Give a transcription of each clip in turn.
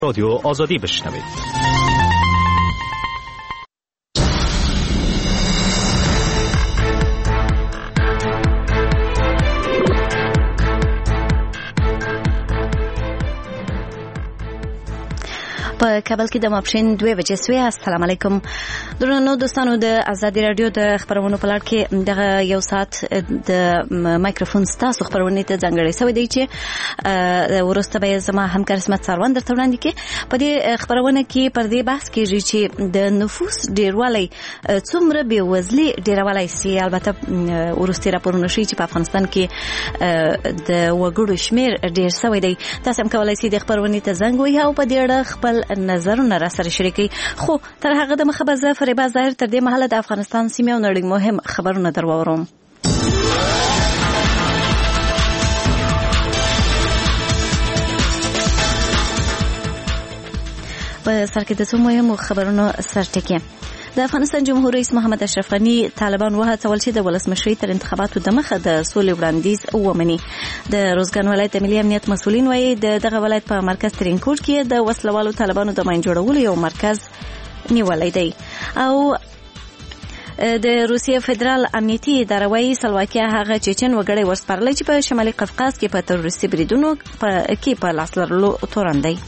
رادیو آزادی بشنوید. په کابل کې د ماپښین 2 بجې سوی. السلام علیکم درنو دوستانو، د آزادي رادیو د خبرونو په لړ کې دغه یو ساعت د مایکروفون ستاسو خبرونه ته ځانګړی شوی دی چې ورسته به زما همکار اسمت سروان درته وړاندې کړي. په دې خبرونه کې پر دې بحث کېږي چې د نفوس ډیروالی څومره بېوزلي ډیروالی سي. البته ورستي راپورونه ښیي چې په افغانستان کې د وګړو شمیر ډیر شوی دی. تاسو هم کولای شئ د خبرونې ته زنګ ووهئ او په دې اړه خپل نظرونه را سره شریکي. خو تر هغه د مخه به زه فریبا ظاهر تر دې مهاله د افغانستان سیمې او نړۍ مهم خبرونه در واورم. په سر کې د څو مهمو خبرونو سرټکی. د افغانستان جمهور رئیس محمد اشرف غني طالبان وهڅول چې د ولسمشرۍ تر انتخاباتو د مخه د سولې وړاندیز ومني. د روزګان ولایت د ملي امنیت مسؤلین وایي دغه ولایت په مرکز ترینکوټ کې د وسلوالو طالبانو د ماین جوړولو یو مرکز نیولی دی. او د روسیې فدرال امنیتي اداره وایي سلواکیا هغه چچن وګړی ورسپارلی چې په شمالي قفقاز کې په تروریستي بریدونو کې په لاس لرلو تورن دی.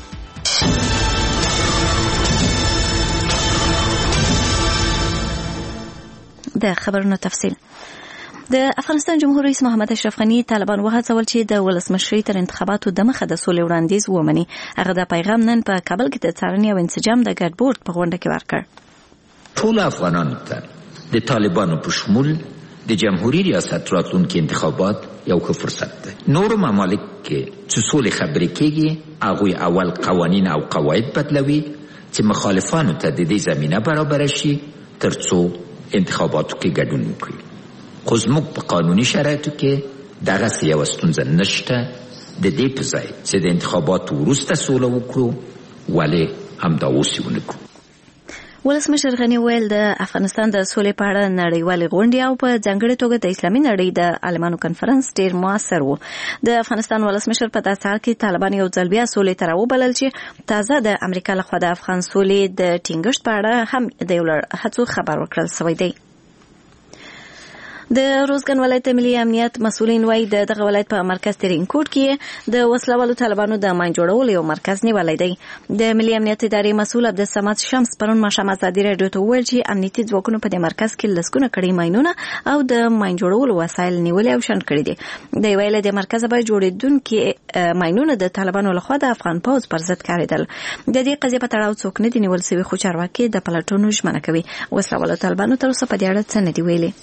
د خبرونو تفصیل. د افغانستان جمهور رئیس محمد اشرف غني طالبان وهڅول چې د ولسمشرۍ تر انتخاباتو د مخه د سولې وړاندیز ومني. هغه د پیغام نن په کابل کې د څارنې او انسجام د ګډ بورډ په غونډه کې ورکړ. ټول افغانانو ته د طالبانو په شمول د جمهوریت ریاست راتلونکي انتخابات یو ښه فرصت دی. نور ممالک کې چې سولې خبرې کېږي هغوی اول قوانین او قواعد بدلوي چې مخالفانو ته د دې زمینه برابره شي ترڅو انتخاباتو کې ګډون وکړي. خو زموږ په قانوني شرایطو کې دغسې یوه ستونزه نشته. د دې په ځای چې د انتخاباتو وروسته سوله وکړو ولې همدا اوس یې ونه کړو. ولسمشر غني ویل د افغانستان د سولې په اړه نړیوالې غونډې او په ځانګړې توګه د اسلامي نړۍ د عالمانو کنفرانس ډیر موثر و. د افغانستان ولسمشر په داسې حال کې طالبان یو ځل بیا سولې ته راوبلل چې تازه د امریکا لخوا د افغان سولې د ټینګښت په اړه هم د یو لړ هڅو خبر ورکړل شوی دی. د روزګان ولایت ملي امنیت مسؤلین وایي دغه ولایت په مرکز ترینکوټ کې د وسلوالو طالبانو د ماین جوړولو یو مرکز نیولی دی. د ملي امنیت ادارې مسؤل عبدالصمد شمس پرون ماښام ازادي راډیو ته وویل چې امنیتي ځواکونو په دې مرکز کې لسګونه کړي ماینونه او د ماین جوړولو وسایل نیولي او شنډ کړي دي. د ویل د مرکز به جوړېدونکي ماینونه د طالبانو لخوا د افغان پوځ پر ضد کارېدل. د دې قضیې په تړاو څوک نه دي نیول شوي، خو چارواکي د پلټونو ژمنه کوي. وسلوالو طالبانو تر اوسه په دې اړه څه نه دي ویلي.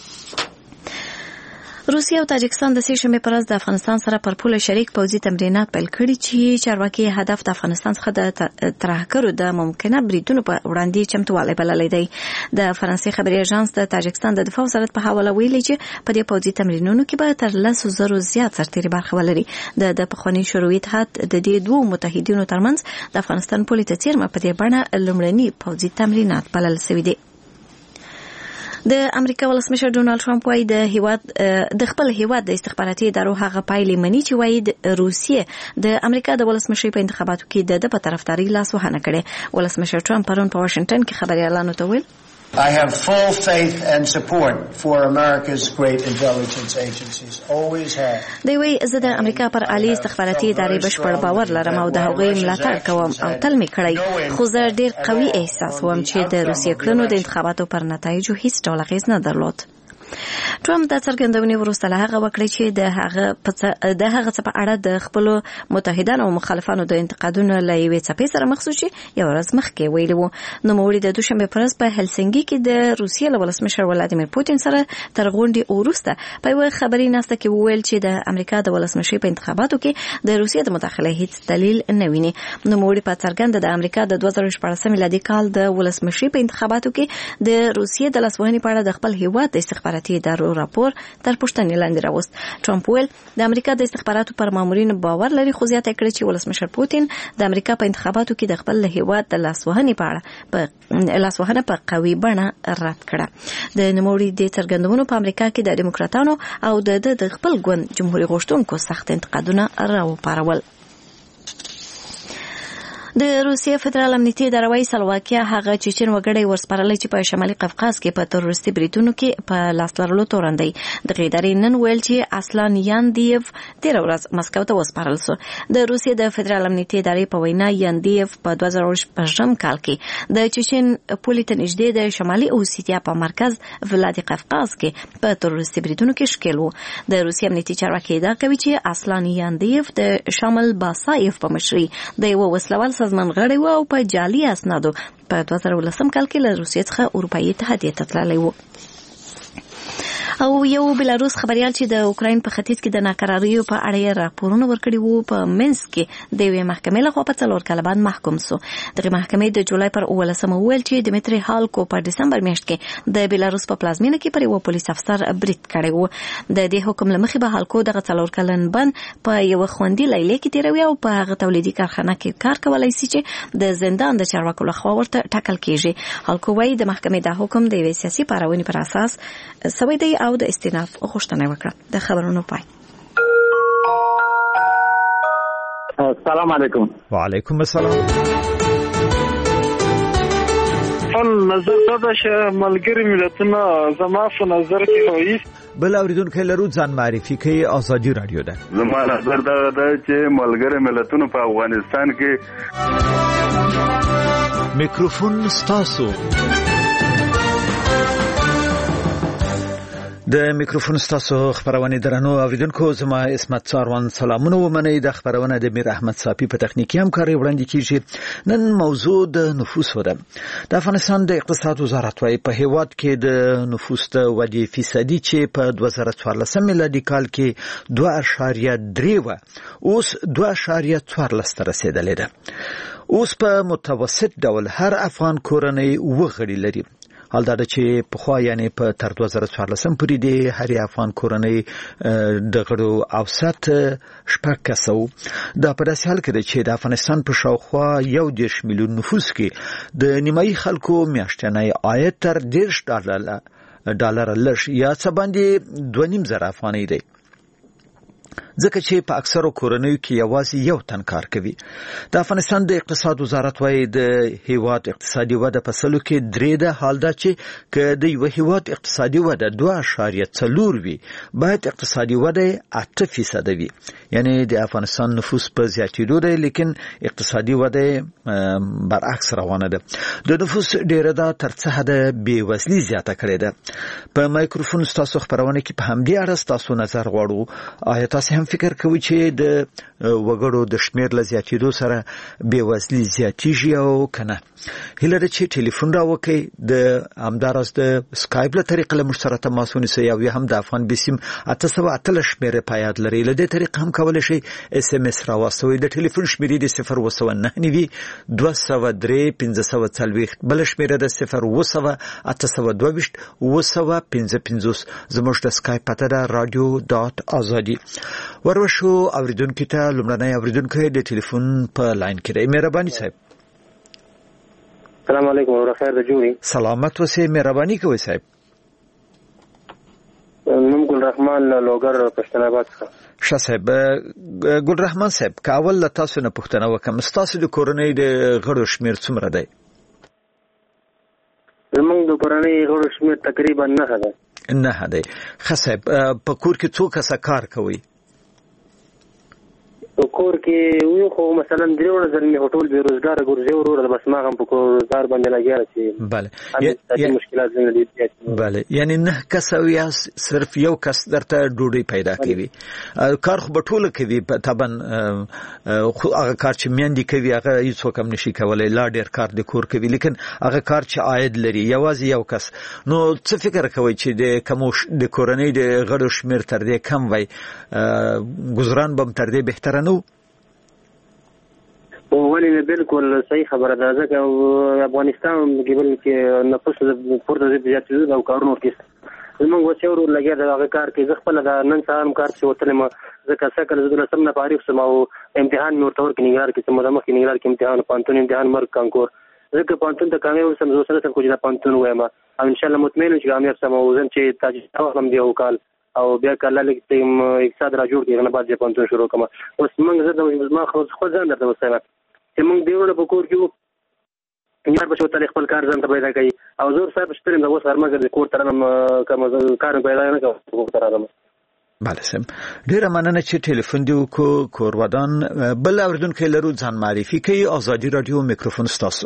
روسیه او تاجکستان د سې شنبې پر ورځ د افغانستان سره پر پوله شریک پوځي تمرینات پیل کړي چې چارواکي هدف د افغانستان څخه د ترهګرو د ممکنه بریدونو په وړاندې چمتووالی بللی دی. د فرانسې خبري اژانس د تاجکستان د دفاع وزارت په حواله ویلي چې په دې پوځي تمرینونو کې به تر 10,000 زیات سرتیري برخه ولري. د پخواني شوروي اتحاد د دې دوو متحدینو ترمنځ د افغانستان پولې ته څیرمه په دې بڼه لومړني پوځي تمرینات بلل شوي دي. د امریکا ولسمشر ډونالد ټرمپ وايي د خپل هیواد د استخباراتي ادارو هغه پایلې مني چې وايي روسیې د امریکا د ولسمشرۍ په انتخاباتو کې د په طرفداري لاس وهنه کړې. ولسمشر ټرمپ پرون په واشنگټن کې خبريالانو ته ویل I have full faith and support for America's great intelligence agencies. Always have. دی وی زه د امریکا پر عالی استخباراتي ادارې بشپړ باور لرم او د هغوی ملاتړ کوم او تل مې کړی. خو زه ډیر قوي احساس وم چې د روسیې کړنو د انتخاباتو پر نتایجو هیڅ ډول اغیز نه درلود. ټرمپ د څرګندونې وروسته له هغه وکړي چې د هغه څه په اړه د خپلو متحدانو او مخالفانو د انتقادونو له یوې څپې سره مخ شو چې یو ورځ مخکې ویلي وو. نوموړي د دوشنبې پر ورځ په هلسنګي کې د روسیې له ولسمشر ولادیمیر پوتین سره تر غونډې وروسته په یوه خبري ناسته کې وویل چې د امریکا د ولسمشرۍ په انتخاباتو کې د روسیې د مداخلې هیڅ دلیل نه ویني. نوموړي په څرګنده د امریکا د 2014 میلادي کال د ولسمشرۍ په انتخاباتو کې د روسیې د لاسوهنې په اړه د خپل هیواد د استخباراتي ادارو راپور تر پوښتنې لاندې راوست. ټرمپ ویل د امریکا د استخباراتو پر مامورینو باور لري، خو زیاته کړې چې ولسمشر پوتین د امریکا په انتخاباتو کې د خپل هیواد د لاسوهنې په اړه لاسوهنه په قوي بڼه رد کړه. د نوموړي د څرګندونو په امریکا کې د دیموکراتانو او د خپل ګوند جمهوریت غوښتونکو سخت انتقادونه راوپارول. د روسیې فدرال امنیتي اداره وايي سلواکیا هغه چچن وګړي ورسپارلي چې په شمالي قفقاز کې په تروریستي بریدونو کې په لاس لرلو تورندي د ادارې نن ویل چې اصلان یاندیف تیر ورځ مسکو ته وسپارل شو. د روسیې د فدرال امنیتي ادارې په وینا یاندیف په 2018 کال کې د چچن پولي ته نږدې د شمالي اوسیتیا په مرکز ولادي قفقاز کې په تروریستي بریدونو کې ښکېل و. د روسیې امنیتي چارواکي ادعا کوي چې اصلان یاندیف د شامل باسایف په مشري د یو وسلوال سازمان غړی و او په جعلي اسنادو په 2019 کال کې له روسیې څخه اروپایي اتحادیې ته تللی و. او یو بلاروس خبريال چې د اوکراین په ختیځ کې د ناکراریو په اړه راپورونه ورکړي وو په منسک کې د یوې محکمې لخوا په 4 کال بعد محکوم شو. دغه محکمې د جولای پر 18 ویل چې دمیتری هالکو په دسمبر میاشت کې د بلاروس په پلازمینه کې پر یو پولیس افسر برید کړی وو. د دې حکم لمخې به هالکو دغه 4 کلن بند په یو خوندي لیلې کې تیروي او په هغه تولیدي کارخانه کې کار کولای شي چې د زندان د چارواکو لخوا ورته ټاکل کیږي. هالکو وايي د محکمې د حکم د یوې سیاسي پاراونې پر اساس سوي دی او د استیناف غوښتنه وکړه. د خبرونو پای. السلام علیکم. وعلیکم السلام. نظر دا چې ملګری ملتونه زما په نظر کې وایي بل اوریدونکو لرو ځان معرفي کوي ازادي رادیو ده. زما نظر دا چې ملګری ملتونه په افغانستان کې میکروفون ستاسو د میکروفون ستاسو خبرونه درنو اوریدونکو زما اسمت څاروان سلامونه ومنئ. د خبرونه د میر احمد صافي په تخنیکی همکاري وړاندې کیږي. نن موضوع د نفوس ده. د افغانستان د اقتصاد وزارت وايي په هیواد کې د نفوس د ودی فیصدي چې په 2014 میلادي کال کې 2.3 و اوس 2.4 ته رسیدلې ده. اوس په متوسط ډول هر افغان کورنۍ وغړي لري. حال دا چې په خو یعنی په تر 2014 پورې د هر افغان کورنۍ د غړو اوسط شپږ کسو دا په داسې حال کې چې د افغانستان په شاوخوا 1.1 میلیون نفوس کې د نیمایي خلکو میاشتنی عاید تر $1.5 لږ یا څه باندې 2.5 افغانۍ دی. ځکه چې په اکثرو کورنیو کې یوازې یو تن کار کوي. د افغانستان د اقتصاد وزارت وايي د هیواد اقتصادي وده په سلو کې 3 ده. حال دا چې که د یو هیواد اقتصادي وده 2.4 وي باید اقتصادي وده 8% وي. یعنی د افغانستان نفوس په زیاتېدو دی لیکن اقتصادي وده برعکس روانه ده. د نفوس ډیره ده تر څه حده بېوزلي زیاته کړې ده. په مایکروفون ستاسو خبرونه کې په همدې اړه ستاسو نظر غواړو. آیا تاسو هم فکر کوي چې د وګړو د شمیر له زیاتېدو سره بېوزلي زیاتېږي او کنه؟ هیله ده چې ټلیفون راوکړئ د همداراز د سکایپ له طریقې له موږ سره تماس ونیسئ او یا هم د افغان بسیم 808 شمېرې په یاد لرئ. له دې طریقې هم کولی شئ SMS راواستوئ. د ټلیفون شمېرې د 029 203 1540 بله شمېره د 0 822 955 زموږ د سکایپ پته ده radio.azadi. ورشو اوریدونکو ته لمړنۍ اوریدونکو د ټلیفون په لاین کې دی. مهرباني صاحب. السلام علیکم ورحمۃ الله جوړي. سلامت اوسئ. مهرباني کوئ صاحب. نوم ګل رحمان لوګر پښتون آباد څخه. ښه صاحب. ګل رحمان صاحب کاول له تاسو نه پوښتنه وکم تاسو د کورنۍ د غړو شمیر څومره دی؟ زمونږ د کورنۍ غړو شمیر تقریبا 9 دی. 9 دی. ښه صاحب په کور کې څو کسه کار کوي؟ په کور کې یو خو مثلا درېونه ځل ټول بیروزګار ګرځي ورور بس ما هم په کار باندې لګیا چې بله مشکلات زنه دي. بله یعنی 9 کس یا صرف یو کس درته ډوډۍ پیدا کوي. کار خو به ټول کوي طبعا خو هغه کار چې میندې کوي هغه هیڅوک هم نشي کولای. لا ډېر کار د کور کوي لیکن هغه کار چې عاید لري یوازې یو کس. نو څه فکر کوي چې د کوم د کورنۍ د غړو شمیر تر دې کم وي گزاران به تر دې بهتره نو؟ ولې بالکل صحیح خبره ده. ځکه افغانستان کې نفوس پورته زیاتېدو او کارونو کې زموږ وسیور لګیا د هغه کار کې زه خپل د نن سهار کار چې وتلم ځکه څه کله زه سم نه فارغ شوم او امتحان مې ورته ورکړ نګار کې چې مدامه کې نګار کې امتحان پانتون امتحان مرګ کانکور ځکه پانتون ته کامیاب سم زه سره کوم چې پانتون وایم او ان شاء الله مطمئن یم چې کامیاب سم او زم چې تاجر هم دی او کال او بیا کله لکه اقتصاد را جوړ کړي نه بعد پانتون شروع کوم. اوس موږ زه د ما خو ځان درته وسایم چې موږ دیونه په کور کې وو یار به شو تل خپل کار ځان ته پیدا کوي او زور صاحب شپږ د اوس هرمګه د کور تر نم کوم کار پیدا نه کوم تر راځم بله سم ډیره مننه چې ټلیفون دی وکړو کور ودان بل اوریدونکو لرو ځان معرفي کوي ازادي رادیو میکروفون ستاسو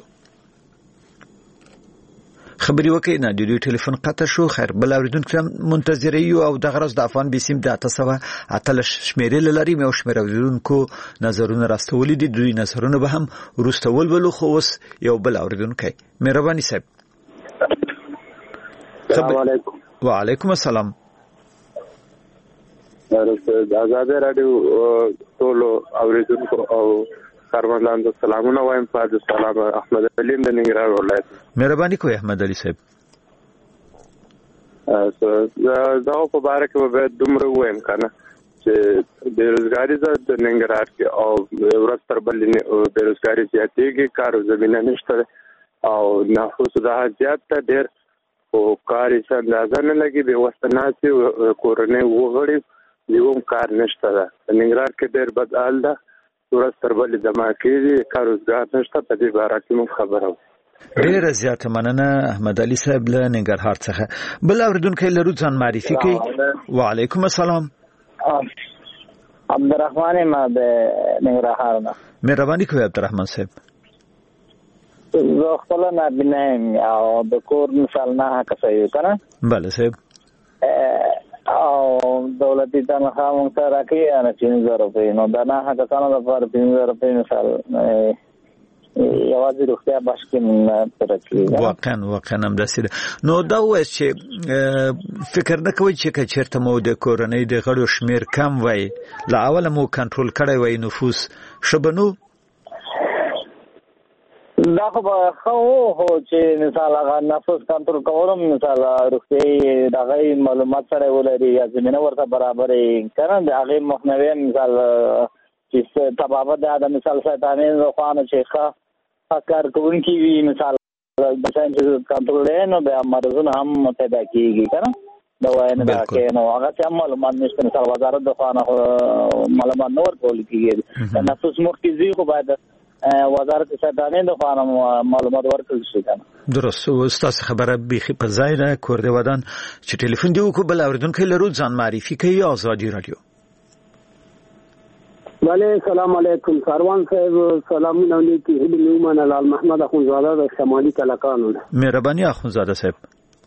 خبري وکي نه د ټلیفون قطع شو خیر بل اوریدونکو منتظر یو او د غرض د افغان بیسیم د 808 شمیرې لري مې او شمیر اوریدونکو نظرونه راستولې دي دوی نظرونه به هم ورستول ولو خو اوس یو بل اوریدونکو مهرباني صاحب السلام علیکم وعلیکم السلام آزاد رادیو ټول اوریدونکو او کاروانلانو سلامونه وایم فاضل سلام احمد علي د ننګرهار ولایت مهرباني کوي احمد علي صاحب دا په باره کې به دومره وایم کنه چې بیروزګاری د ننګرهار کې او ورځ تر بلې بیروزګاری زیاتېږي کار زمینه نشته او نفوس دا زیات ډېر او کار یې اندازه نه لګي به وسناسي کورنۍ وغړي یو کار نشته ننګرهار کې ډېر بد حال ده ورځ تر بلې جمع کېږي کار روزګار نشته په دې باره کې مونږ خبرو ډېره زیاته مننه احمد علي صاحب له ننګرهار څخه بل اوریدونکو لرو ځان معرفي کوي وعلیکم السلام عبدالرحمن ما د ننګرهار نه مهرباني کوي عبدالرحمن صاحب زه خپل نه بنایم او د کور مثال نه کسې کنه بله صاحب او دولتي تنخواه مونږ ته راکوي نه 5000 روپۍ نو دا نه هغه کسانو لپاره 5000 روپۍ مثال یوازې روغتیا بخش کې تر کېږي واقعا هم داسې ده نو دا وایي چې فکر نه کوي چې چېرته مو د کورنۍ د غړو شمیر کم وای له اوله مو کنټرول کړی وای نفوس شبنو دا خو خو چې مثال هغه نفوس کنټرول کولم مثال روغتي دغه معلومات سره ولري یا زمينه ورته برابرې کنه د هغه مخنوي مثال چې تبابت د مثال ساتانه خوانه شيخه کار کوونکی وی مثال بچان چې کنټرول نو به مرزونه هم پیدا کیږي کنه دا وای نه دا کې نو هغه چې معلومات نشته مثال وزارت د خوانه معلومات نور کول کیږي نفوس مرکزي خو باید وزارت ساتانه د خوانه معلومات ورکړل شي کنه درست استاد خبره بيخي په ځای نه کور دی ودان چې ټلیفون دی وکړه بل اوریدونکو لرو ځان معرفي کوي ازادي رادیو وعلیکم السلام علیکم کاروان صاحب سلامونه علیکم هلی نیومن لال محمد اخونزاده د شمالي کلکانو مهرباني اخونزاده صاحب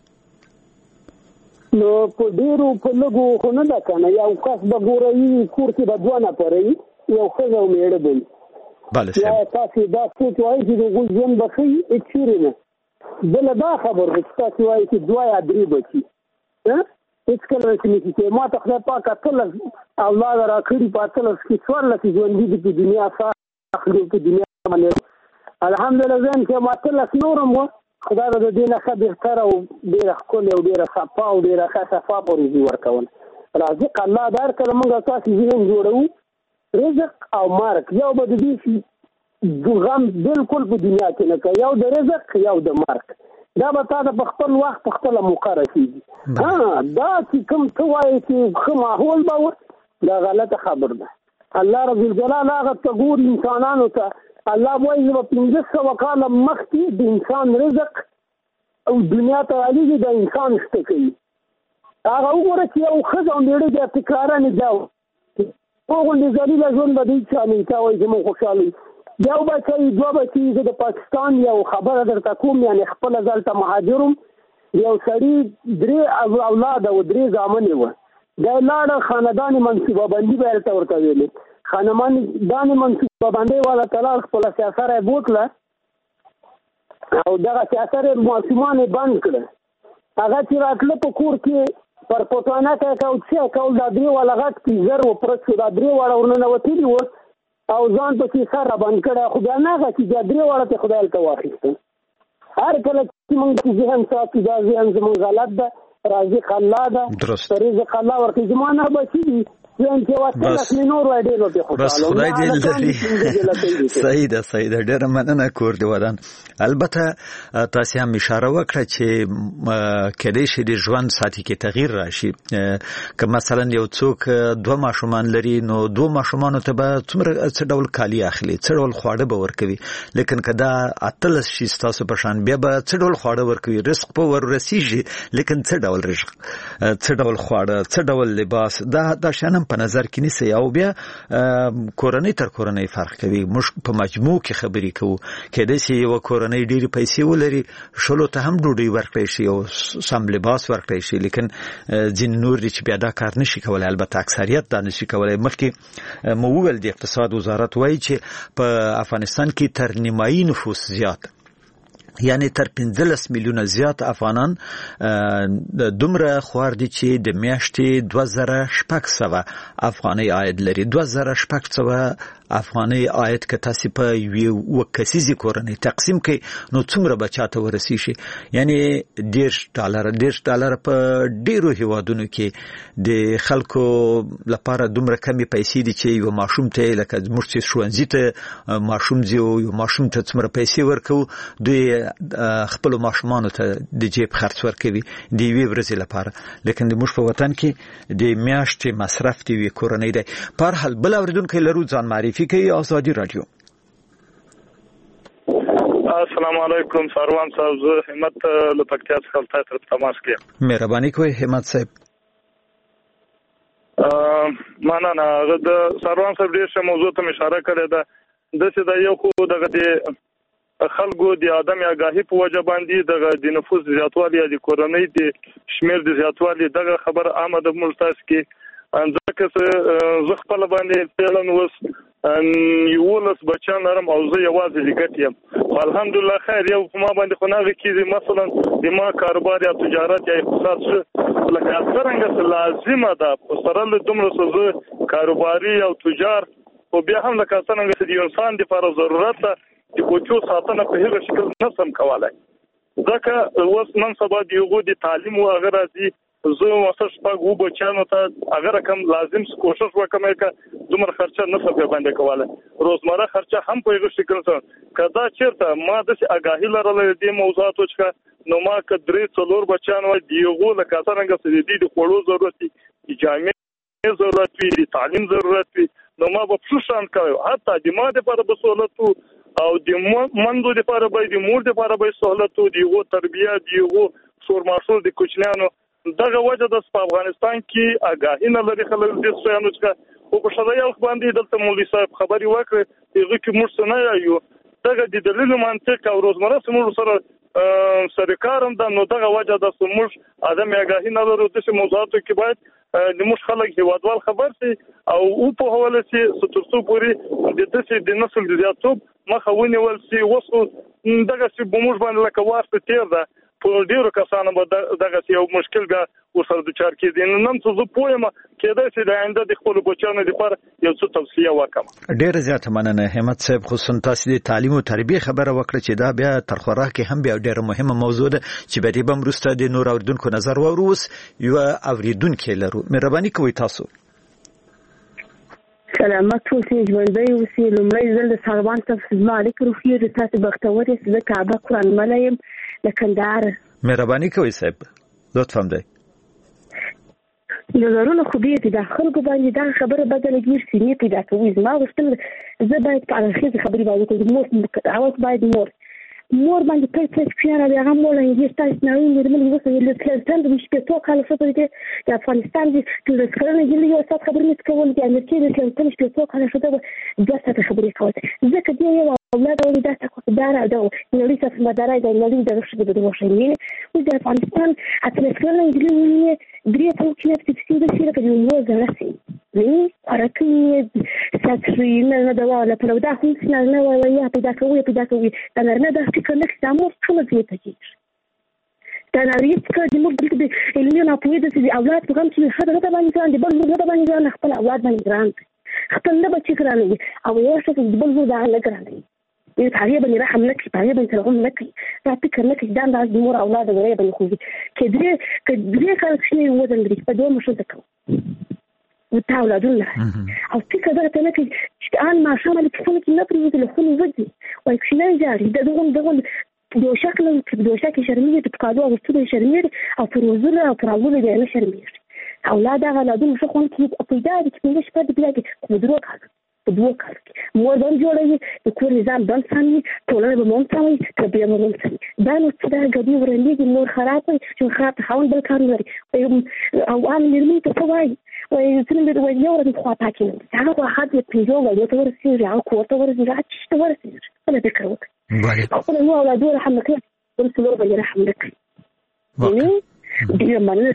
نو په ډیرو په لګو خو نه ده کنه یو کس د ګورې کور کې د ځوانه پرې یو خزو میړه دی بله صاحب یا تاسو دا څه وایي چې د ګوزن بخي اچیرنه بل دا خبر تاسو وایي چې دوه یا درې بچي ها هیڅ کله چې ما ته خدای پاک ټول اولاد راکړي پاتل چې څورل چې ژوند دي په دنیا اخري په دنیا باندې الحمدلله ځان چې ما ټول نورم خدای د دې نه خبر تر او ډیر خپل او ډیر صفا او ډیر صفا پورې ورکول رزق الله دار کړه موږ تاسو ژوند جوړو رزق او مارک یو به دې شي غم بالکل په دنیا کې نه کوي یو د رزق یو د مارک دا به تاسو په خپل وخت په خپل موقره کیږي دا چې کوم څه وایي چې خو ماحول به دا غلطه خبر ده الله رب الجلال هغه تقول انسانانو ته الله وایي چې 1500 کال مخکې د انسان رزق او دنیا ته علی د انسان شته کوي هغه وګوره چې یو خزه اندېړي د تکرار نه جاو هغه د ذلیل ژوند باندې چې نه کوي چې مو خوشالي یو بچی دوه بچی د پاکستان یو خبره درته کوم یعنی خپل ځلته مهاجرم یو سړی درې اولاد او درې زامن و د لاړ خاندان منصوبه بندي بیرته ورته ویلې خاندان منصوبه بندي والا طلاق خپل سیاست بوتله او دغه سیاست معصومانه بند کړ هغه چې راتله په کور کې پر پټوانه کې کاوڅه کول د درې والا غټ کی زر و پرڅو د درې والا ورننه وتی و او ځان په کې سره باندې کړه خو بیا نه چې د درې والا ته خدای ته واخیسته هر کله چې موږ ذهن ساتو دا ذهن زموږ غلط ده رزق الله ده رزق الله ورته زمانه بچي ځان کې واسطه نور وای ډېر په خوشاله بس خدای دې لري. صحیح ده ډېر مننه کور دی ودان. البته تاسو هم اشاره وکړه چې کله چې د ژوند ساتي کې تغییر راشي، که مثلا یو څوک دوه ماشومان لري نو دوه ماشومان ته به څومره ډول کالی اخلي، څه ډول خواړه به ورکوي، لیکن کدا اتل شي تاسو په شان بیا به څه ډول خواړه ورکوي، رزق په ورسیږي لیکن څه ډول رزق، څه ډول خواړه، څه ډول لباس، دا شانم په نظر کې نیسي. او بیا کورنۍ تر کورنۍ فرق کوي. موږ په مجموع کې خبرې کوو، کله چې یو کورنۍ ډېری پیسې ولري شلو ته هم ډوډۍ ورکړي شي او سم لباس ورکړي شي، لیکن ځین نور دي چې بیا دا کار نشي کولای. البته اکثریت دا نشي کولای. مخکې مو وویل د اقتصاد وزارت وایي چې په افغانستان کې تر نیمایي نفوس زیات، یعنی تر 15 میلیونه زیات افغانان دومره خوار دي چې د میاشتې 2600 افغانۍ عاید لري. 2600 افغانۍ عاید که تاسو په یو کسیزي کورنۍ تقسیم کړئ نو څومره بچاته ورسی شي، یعنی $10 په ډیرو هیوادونو کې د خلکو لپاره دومره کمی پیسې دي چې یو ماشوم ته لکه موږ چې ښوونځي ته ماشوم ځي او یو ماشوم ته څومره پیسې ورکو، دوی خپل ماشومانو ته د جیب خرڅ ورکوي د یوې ورځې لپاره، لیکن د موږ په وطن کې د میاشتې مصرف دی وی کورنۍ دی. په هر حال بل اوریدونکو لرو ځان معرفي کوي. آزادي رادیو. السلام علیکم سروان صاحب، زه همت له پکتیا څخه تاسو ته تماس کوم. مهرباني کوئ همت صاحب. مننه. د سروان صاحب دې موضوع ته اشاره کړې ده. د څه د یو خو دغه خلکو د آدم آگاهی په وجه باندې د نفوس زیاتوالی د کورنۍ د شمیر د زیاتوالی دغه خبر آمد ملتاس کې ځکه زه خپل باندې فعلا وس یولس بچان لرم او زه یوازې لګټ یم. الحمدلله خیر یو ما باندې خناغه کیږي مثلا د ما کاروبار یا تجارت یا اقتصاد څه لکه څنګه لازمه ده په سره له دومره څه کاروباري او تجار او بیا هم لکه څنګه چې انسان د لپاره ضرورت ده د کوچو ساتنه په هغه شکل نه سم کولای. ځکه اوس نن سبا د یو د تعلیم او هغه راځي زه واسه شپږ بچانو ته هغه رقم لازم کوشش وکم چې دومره خرچه نه سبب باندې کوله. روزمره خرچه هم په هغه شکل سره کدا چیرته ما د آگاهی لرله د موضوعاتو چې نو ما کدرې څلور بچانو دیغه لکه څنګه چې د خوړو ضرورت دي، د جامع ضرورت وي، د تعلیم ضرورت وي، نو ما په پښتون کوي حتی د ماده پر بسولت او د مندو د لپاره به د مور د لپاره به سہولت دی او تربیه دی او شورماشور د کوچنیانو دغه وجه د افغانستان کې آگاهی نه لري خلک د څه چې او په شړای او باندې دلته مولوی صاحب خبري وکړي چې کې موږ نه یو دغه د دلیل منطق او روزمره سمور سره سرکارم د نو دغه وجه د سمور ادم آگاهی نه لري د موضوعاتو کې باید د موږ خلک هیوادوال خبر سي او په حواله سي سترسو پوری د نسل د زیاتوب مخه ونیول سي. وسو دغه سي بموږ باندې لکه واسطه تیر ده په ډیرو کسانو به دغه یو مشکل به ورسره د چار کې نن څه زه پوهیم کېدای شي د آینده د خپل بچانو لپاره یو څه توصیه وکم. ډیر زیات مننه همت صاحب. خصوصا تاسو د تعلیم او تربیه خبره وکړه چې دا بیا تر خوراک هم بیا ډیره مهمه موضوع ده چې به دې بمرسته د نور اوریدونکو نظر وروس یو اوریدونکو لرو. مهرباني کوئ تاسو. سلامت ټول ژوندۍ اوسئ. لومړی ځل د سروان صاحب زما اړیکې روغې د تاسو بختور یاست. زه کعبه قرآن مله یم له کندهار. مهرباني کوئ صاحب لطفا دی. نظرونه خو دې د خلکو باندې دا خبره بدله کېږي سینې پیدا کوي. زما غوښتل زه باید په اړخیزه خبرې باندې وکړم. عوض باید مور باندې پېڅ پیانه دی هغه مولا یې تاسو نه وینئ د موږ سره د پلان د شپږ کال څخه د افغانستان د ټولنې کې یو څه خبرې کول د امریکا د پلان شپږ کال څخه د څه خبرې کول ځکه دی یو اولاد او د تاسو دارا دا نړۍ څخه مدارای د نړۍ د رښتیا د وشمیر او د افغانستان اتلسکل انګلیسي درې څو کې په څیر د شي راځي نو زرسي وی ارکه ساتري نه دا ولا په دا هیڅ نه ولا یا پیدا کوي دا نه د فکر نه سمو ټول دې ته دا نړۍ څخه د موږ د علمي نه پوهې د اولاد په کوم چې خبره ده باندې د بل نه باندې خپل اولاد باندې ګران خپل نه بچی ګران او یو څه د بل نه نه ګران دي تقریبا رحم نکي تقریبا ترغم نکي دا فکر نکي دا د مور اولاد غریب نه خوږي کډري کله چې وزن لري په دوه مشه تکو وتا اولادونه او فکر درته نه کوي چې ان ما شامل په خونه کې نه پریږدي له خونه وځي وای کښینه جاري دغه دو شکل شرمېږي په کادو اغوستلو شرمېږي او پر وزره او پر اولو دی نه شرمېږي اولاد هغه اولادونه ښه خوند کوي په پیدا دي چې پنځه شپه دي بیا کې په دوه کال کې مور به هم جوړوي د کور نظام به هم سم وي ټولنه به مو هم سم وي تربیه به مو هم سم وي دا نو چې دا ګډي ورندېږي نور خراب وي چې خراب ته خاوند بل کار نه لري او هغه مېرمنې ته څه وایي وایي څنګه وایي یو ورځ خوا پاکې نه دي هغه خو ښځې پنځو ورځو ته ورسېږي هغه کور ته ورسېږي هغه چېرته ورسېږي خپله فکر وکړي او خپله نو اولادو رحم نه کوي ورسې نور به یې رحم نه کوي ډېره مننه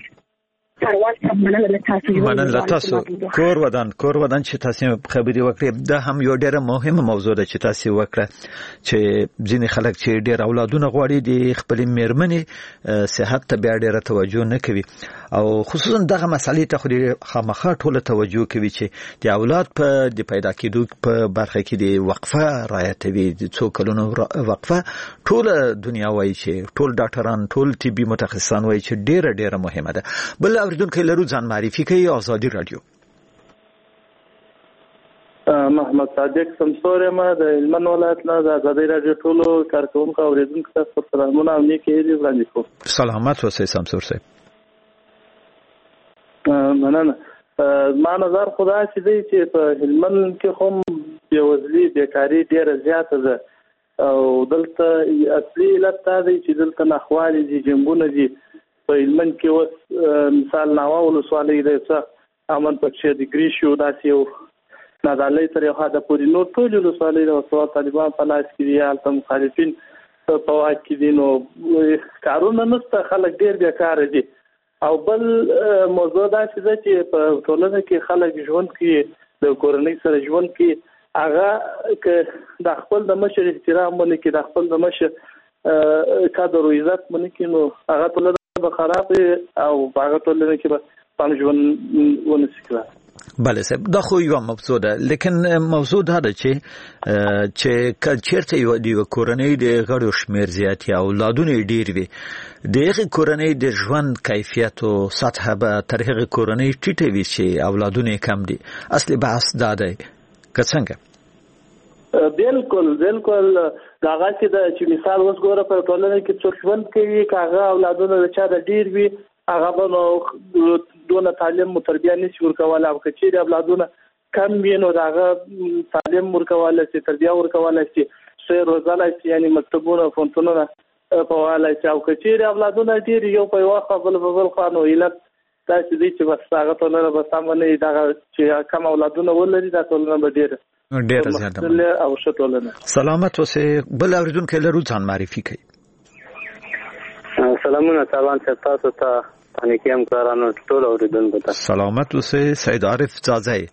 مننه تاسو کور ودان چې تاسو خبرې وکړې دا هم یو ډېره مهمه موضوع ده چې تاسو وکړه چې ځینې خلک چې ډېر اولادونه غواړي د خپل میرمنې صحت ته بیا ډېره توجه نه کوي او خصوصا دغه مسلې ته خو خامخا ټول توجه کوي چې د اولاد په د پیدا کېدو په برخه کې د وقفه رعایتوي د څو کلونو وقفه ټول دنیا وایي چې ټول ډاکټران ټول طبي متخصصان وایي چې ډېره مهمه ده. بل اوریدونکو لرو ځان معرفي کوي آزادي رادیو. محمد صادق سمسور ما د هلمند ولایت نه د آزادي رادیو ټولو کارکونکو اوریدونکو ته سلامونه او نیکې هیلې وړاندې کوم. سلامت اوسئ سمسور صاحب. مننه. ما نظر خدای چې دی چې په هلمند کې هم بېوزلي بیکاري ډېره زیاته ده او دلته اصلي علت دا دی چې دلته ناخوالې دي جنګونه دي په هلمند کې اوس مثال ناوه ولسوالۍ دی څه امن پکښې د ګریشو داسې یو نادالۍ تر یو حده پورې نور ټولې ولسوالۍ د سوا طالبان په لاس کې دي هلته مخالفین په واک کې دي نو کارونه نشته خلک ډېر بیکاره دي او بل موضوع داسې ده چې په ټولنه کې خلک ژوند کوي د کورنۍ سره ژوند کوي هغه که د خپل د مشر احترام ونه کړي د خپل د مشر قدر او عزت ونه کړي نو هغه ټولنه به خراب او هغه ټولنه کې به پام ژوند ونه شي کړی. بله صاحب دا خو یو موضوع ده لیکن موضوع دا ده چې چیرته یو کورنۍ د غړو شمیر زیات یا اولادونه ډیر وي دغه کورنۍ د ژوند کیفیت او سطح به تر هغه کورنۍ ټیټه وي چې اولادونه کم دي. اصلي بحث دا ده که څنګه؟ بالکل داغه چې مثال اوس ګوره په ټولنه کې څوک ژوند کوي کاغه اولادونه د چا د ډیر وي هغه به نو دونه تعلیم او تربیه نشي ورکولی او که چیرې اولادونه کم وي نو دغه تعلیم ورکولی شي تربیه ورکولی شي ښه روزلی شي یعنې مکتبونه پوهنتونونه په وهلی شي او که چیرې اولادونه ډېر یو په یوه خوا بل په بل خوا نو علت داسې دی چې بس هغه ټولنه به سمه نه وي دغه چې کم اولادونه ولري دا ټولنه به ډېره زیاته او ښه ټولنه. سلامت اوسئ. بل اورېدونکی لرو ځان معرفي کوي. سلامونه طالبان صاحب تاسو ته پانیکی همکارانو ټول اوریدونکو ته سلامت اوسئ. سید عارف زازی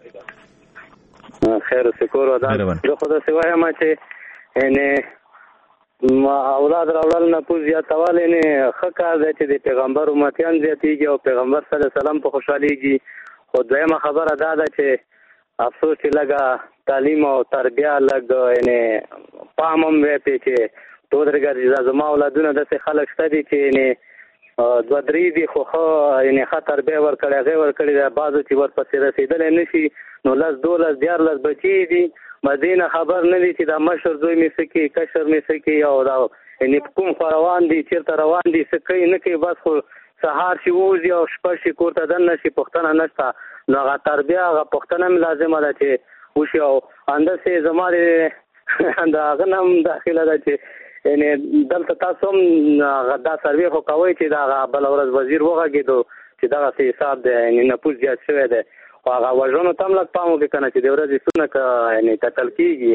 خیر اوسئ کور ودان زه خو داسې وایم چې یعنې اولاد راوړل نفوس زیاتول یعنې ښه کار دی چې د پیغمبر امتیان زیاتېږي او پیغمبر صلی الله علیه وسلم په خوشحالېږي خو دویمه خبره دا ده چې افسوس چې لږه تعلیم او تربیه لږ یعنې پام هم وی پې چې تو درګرځي دا زما اولادونه داسې خلک شته دي چې یعنې دوه درې دي خو ښه یعنې ښه تربیه ورکړې هغې ورکړې ده بعضو چې ورپسې رسېدلی نه شي نو 10 12 14 بچي دي مدې نه خبر نه دي چې دا مشر زوی مې څه کوي کشر مې څه کوي او دا یعنې په کوم خوا روان دي چېرته روان دي څه کوي نه کوي بس خو سهار شي ووځي او شپه شي کور ته دننه شي پوښتنه نشته نو هغه تربیه هغه پوښتنه مې لازمه ده چې وشي او همداسې زما د هغه نه هم داخله ده چې یعنې دلته تاسو هم دا سروې خو کوئ چې دغه بله ورځ وزیر وغږېدو چې دغسې حساب دی یعنې نفوس زیات شوی دی خو هغه وژنو ته هم لږ پام وکړي که نه چې د ورځې څونه که یعنې قتل کېږي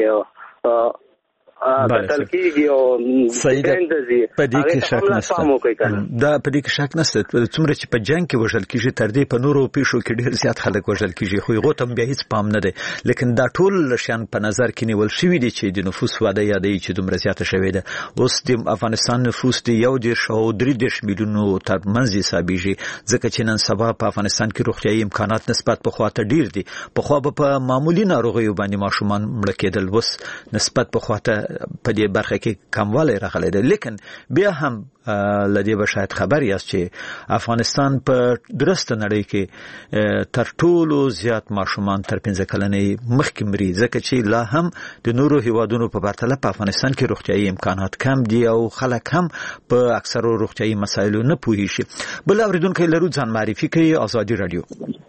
قتل کېږي او ځي په دې کې شک نشته دا په دې کې شک نشته څومره چې په جنګ کې وژل کېږي تر دې په نورو پیښو کې ډېر زیات خلک وژل کېږي خو هغو ته هم بیا هېڅ پام نه دی لیکن دا ټول شیان په نظر کې نیول شوي دي چې د نفوس وده یادوي چې دومره زیاته شوې ده. اوس د افغانستان نفوس د 1.3 او 3 میلیونو تر منځ حسابېږي ځکه چې نن سبا په افغانستان کې روغتیایي امکانات نسبت پخوا ته ډېر دي. پخوا به په معمولي ناروغیو باندې ماشومان مړه کېدل اوس نسبت پخوا ته په دې برخه کې کموالی راغلی دی لیکن بیا هم لدی به شاید خبر یاست چې افغانستان په درسته نړۍ کې تر ټولو زیات ماشومان تر 15 کلنۍ مخکې مري ځکه چې لا هم د نورو هیوادونو په پرتله په افغانستان کې روغتیايي امکانات کم دي او خلک هم په اکثرو روغتیايي مسایلو نه پوهیږي. بل اوریدونکو لرو ځان معرفي کوي آزادي رادیو.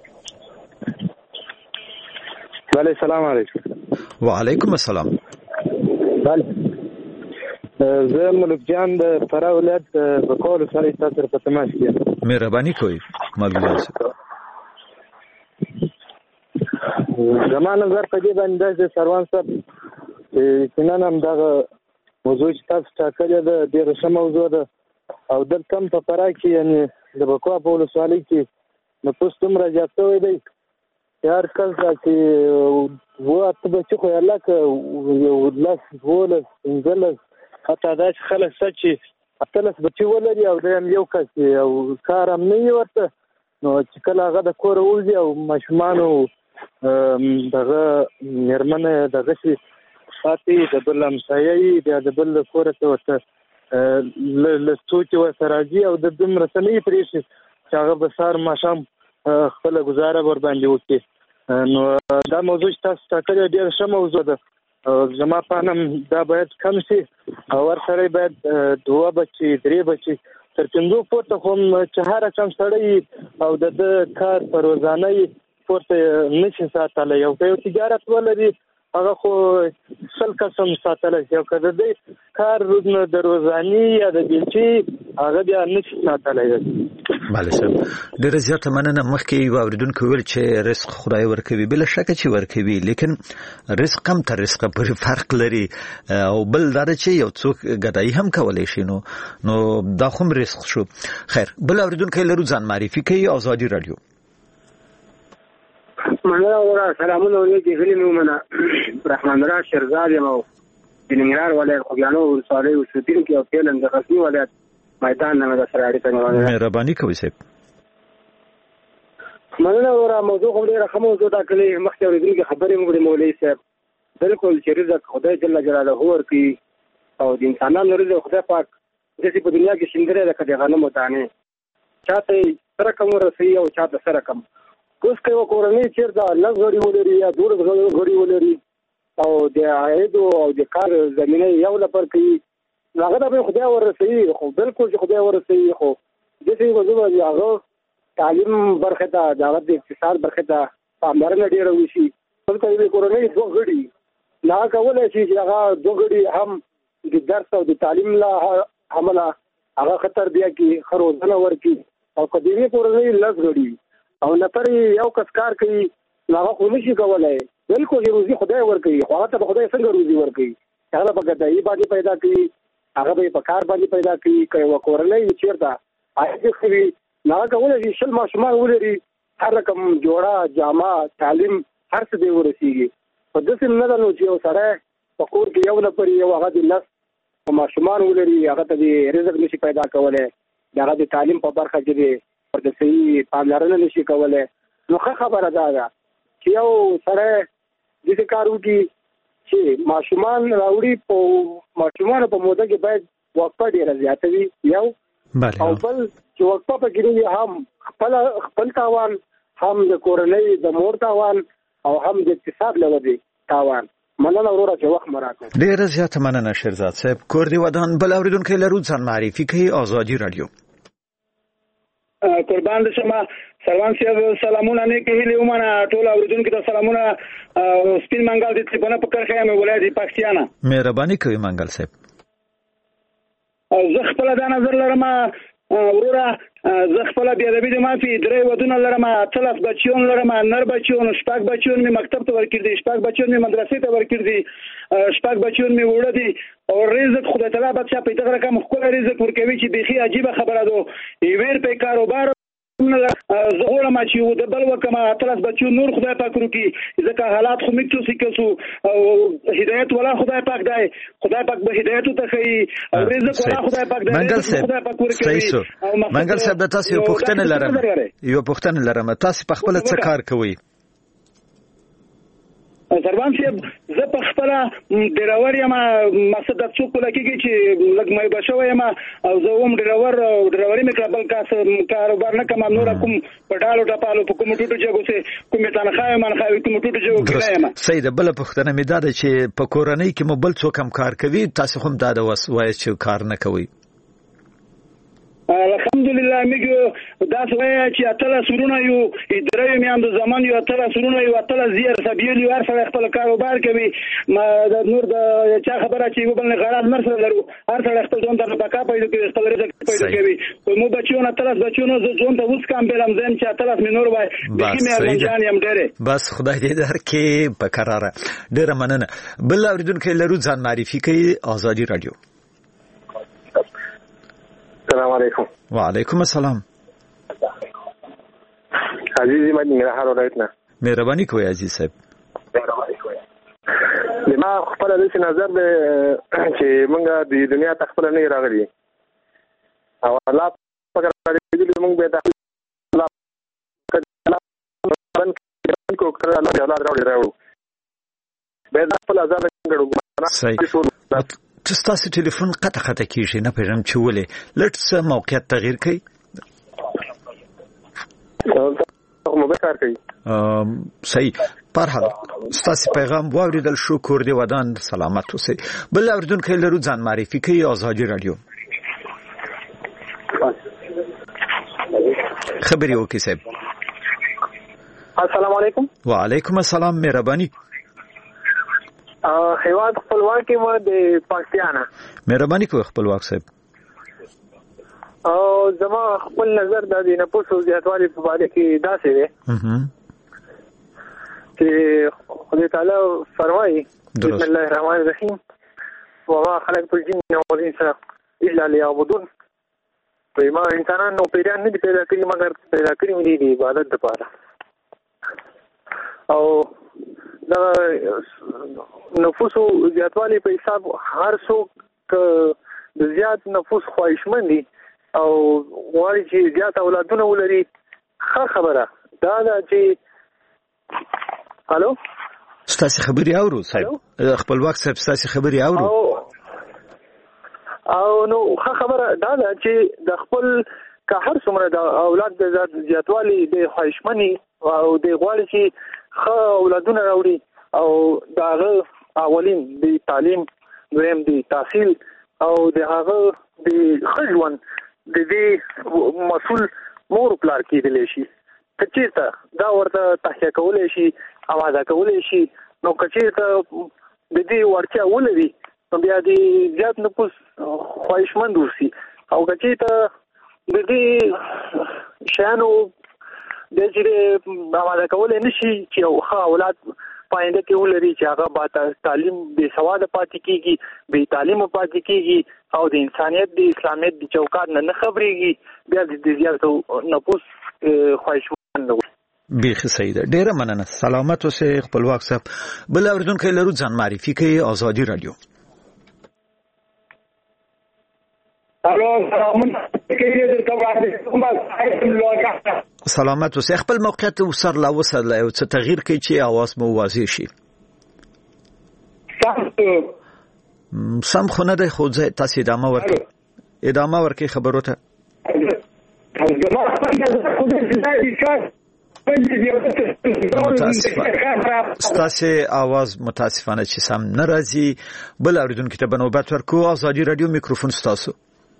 بله سلام علیکم. وعلیکم السلام. بله زه ملک جان د فراه ولایت بکول سره تاسو په تماس کې. مهرباني کوئ ملک جان. زما نظر په دې باندې د سروان صاحب چې نن هم دا موضوع چې تاسو ټاکلې ده ډېره ښه موضوع ده او دلته هم په فراه کې یعنې د بکوا په ولسوالۍ کې نفوس دومره زیات شوی دی چې هر کس چې اووه اته بچي خو یې لکه یو 10 12 15 حتی داسې خلک شته چې 18 بچي ولري او دی هم یو کس او کار هم نه وي ورته نو چې کله هغه د کوره وځي او ماشومانو دغه مېرمنه دغسې پاتې د بل همسایه یي بیا د بل کوره ته ورته له څوکې ورته راځي او د دومره څه نه یې پرېښي چې هغه به سهار ماښام خپله ګزاره ورباندې وکړي. نو دا موضوع چې تاسو ټاکلې ډېره ښه موضوع ده زما په نام دا باید کم شي او ورسره باید 2 بچي 3 بچي تر 5 پورته خو چې هر کم سړی او د کار په روزانه پورته نشي ساتلی او که یو تجارت ولري هغه خو 100 قسم ساتلی شي او که د دې کار د روزاني یا د بیلچې هغه بیا نشي ساتلی. بله صاحب ډېره زیاته مننه. مخکې یو اورېدونکي وویل چې رزق خدای ورکوي بله شکه چې ورکوي لیکن رزق هم تر رزقه پورې فرق لري او بل دا ده چې یو څوک ګدایي هم کولی شي نو دا خو هم رزق شو. خیر بل اورېدونکی لرو ځان معرفي کوي آزادي رادیو. مننه وره سلامونه ولیکې غلي مې ومنه رحمان راز شیرزاد یم او د ننګرهار ولایت خوږیاڼو ولسوالۍ اوسېدونکی او فعلا د غزني ولایت میدان نه مې درسره اړیکه نیولې ده. مهرباني کوئ صاحب. مننه وره موضوع خو ډېره ښه موضوع ټاکلې مخکې اورېدونکي خبرې مو کړې مولوي صاحب بلکل چې رزق خدای جل جلاله ورکوي او د انسانانو رزق خدای پاک داسې په دنیا کې شیندلی ده که د غنمو دانې چاته یې سره کم ورسوي او چاته سره کم. اوس که یوه کورنۍ چېرته 10 غړي ولري یا 12 غړي ولري او د عایدو او د کار زمینه یو لپاره کوي هغه ته به خدای ورسوي خو بلکل چې خدای ورسوي خو داسې موضوع د هغه تعلیم برخې ته د هغه د اقتصاد برخې ته پاملرنه ډېره وشي. دلته یوې کورنۍ 2 غړي نه کولی شي چې هغه 2 غړي هم د درس او د تعلیم له امله هغه ښه تربیه کړي ښه روزنه ورکړي او که د یوې کورنۍ 10 غړي او نفر یو کس کار کوي هغه خو نشي کولی بلکل روزي خدای ورکوي خو هغه ته به خدای څنګه روزي ورکوي هغه به ګدایي باندې پیدا کوي هغه به په کار باندې پیدا کوي که یوه کورنۍ چېرته عاید ښه وي هغه کولی شي 20 ماشومان ولري هر رقم جوړه جامه تعلیم هر څه دی ورسېږي. په داسې نه ده نو چې یو سړی په کور کې یو نفر یو هغه د 10 ماشومان ولري هغه ته د رزق نشي پیدا کولی هغه د تعلیم په برخه کې دی ورته صحیح پاملرنه نشي کولی نو ښه خبره دا ده چې یو سړی داسې کار وکړي چې ماشومان راوړي په ماشومانو په موده کې باید وقفه ډېره زیاته وي یو او بل چې وقفه پکې نه وي هم خپل تاوان هم د کورنۍ د مور تاوان او هم د اقتصاد له ودې تاوان. مننه وروره چې وخت مو راکړ. ډېره زیاته مننه شیرزاد صاحب. کور دې ودان. بل اورېدونکی لرو ځان معرفي کوي آزادي رادیو. قربان دې شمه سروان صاحب سلامونه نیکې هیلې ومنه ټول اوریدونکو ته سلامونه سپین منګل دې څخه په کرخه مې ولایت پاکستان. مهرباني کوي منګل صاحب. زه خپل دا نظر لرم وروره زه خپل بیا د دې مافي 3 ودونه لرم 13 بچیون لرم نر بچیون 6 بچیون می مکتب ته ورکړ دي 6 بچیون می مدرسې ته ورکړ دي 6 بچیون می وړه دي او رزق خدای تعالی بچا په دغه رقم خپل رزق ورکوي چې بيخي عجیبه خبره ده ویر په کاروبار زغور ما چې د بل وکما 13 بچیون نور خدای پاک ورکي ځکه حالات خو میکتو سکسو او هدایت ولا خدای پاک دی خدای پاک به هدایت ته کوي او رزق ولا خدای پاک دی خدای پاک ورکوي. منګل صاحب د تاسو یو پوښتنه لرم تاسو په خپل څه کار کوئ؟ سروان صاحب زه په خپل ډرایور یم مقصد د څوک لکه چې لګ مې بشوي یم او زه هم ډرایوري مې کړل کا کاروبار نه کوم نور کوم په ډالو ټپالو په کوم ټوټو جګو سه کوم تنخواه منخواه کوم ټوټو جګو کړم سید بل پښتنه مې دا چې په کورنۍ کې مو بل څوک هم کار کوي تاسو هم دا د وسوای چې کار نه کوي الحمدلله میګو دا څه چې اتل سرونه یو ادارې میاند زمان یو اتل سرونه یو اتل زیر سبیل یو هر څه خپل کاروبار کوي ما د نور د چا خبره چې یو بل نه غرض مرسته لرو هر څه خپل ځون ته پکا پیدا کوي خپل رزق پیدا کوي مو بچونه اتل بچونه ځون ته اوس کام بلم زم چې اتل مې نور وای بګی مې ارمنجان یم ډېره بس خدای دې درکې په قراره ډېر مننه بل اوریدونکو لرو ځان معرفي کوي آزادی رادیو السلام علیکم وعلیکم السلام عزیزی من نگرهار ولایتنا مهربانی کوي عزیز صاحب ما خپل د نظر به چې موږ د دنیا تخپل نه راغلي او الله پکې دې موږ به د الله کو کړه الله اولاد راوړو به د خپل ځان غړو تاسو ټلیفون قطع کیږي نه پیژم چې ولې لټ څه موقعیت تغییر کړي موږ کار کوي صحیح پر حال تاسو پیغام واوریدل شو کور دی ودان سلامت اوسئ بل اوریدونکو لرو ځان معرفي کوي آزادی رادیو خبري وکي صاحب السلام علیکم وعلیکم السلام مهرباني هیواد خپلواکي مو د پاکستان مهرباني کوي خپلواک صاحب او زما خپل نظر د دې نه پوسو زیاتوالي په اړه کې داسې دی چې خدای تعالی فرمایي بسم الله الرحمن الرحیم وما خلقت الجن والانس الا ليعبدون ما انسانانو پیران نه پیدا کړی مګر پیدا کړی مې دي عبادت لپاره او دا نفوسو زیاتوالی په حساب هر څوک د زیات نفوس خواهشمند دي او غواړي چې زیات اولادونه ولري ښه خبره دا ده چې الو ستاسو خبري اورو صاحب خپلواک صاحب ستاسو خبري اورو او نو ښه خبره دا ده چې د خپل که هر څومره د اولاد د زیاتوالی د خواهشمني او د غواړي چې ښه اولادونه راوړي او داغه اولین د تعلیم دویم د تحصیل او دغه د خجوان د دې مسؤل مور پلار کېدل شي کچېته دا ورته تحقیق کولای شي اواده کولای شي نو کچېته د دې ورچا ولري نو بیا د زیات نفوس خواهشمند وسی او کچېته د دې شانو د چې اواده کولای نشي چې ښه اولاد پاینده کې ولري چې هغه با تعلیم به سواد پاتې کیږي به تعلیم پاتې کیږي او د انسانيت د اسلامیت د چوکاټ نه خبريږي بیا د زیاتو نفوس خواهشمند وي بیخي سید ډیره مننه سلامت اوسئ خپلواک صاحب بل اوریدونکو لرو ځان معرفي کوي آزادی رادیو سلامت اوسئ خپل موقعیت وسر لا وسر او څه تغییر کوي چې आवाज مو واضح شي سم خونه د خو ځای تاسو ادامه ورکړئ خبرو ته ستاسو आवाज متاسفانه چې سم ناراضي بل اوریدونکو ته بنوبت ورکو آزادی رادیو میکروفون ستاسو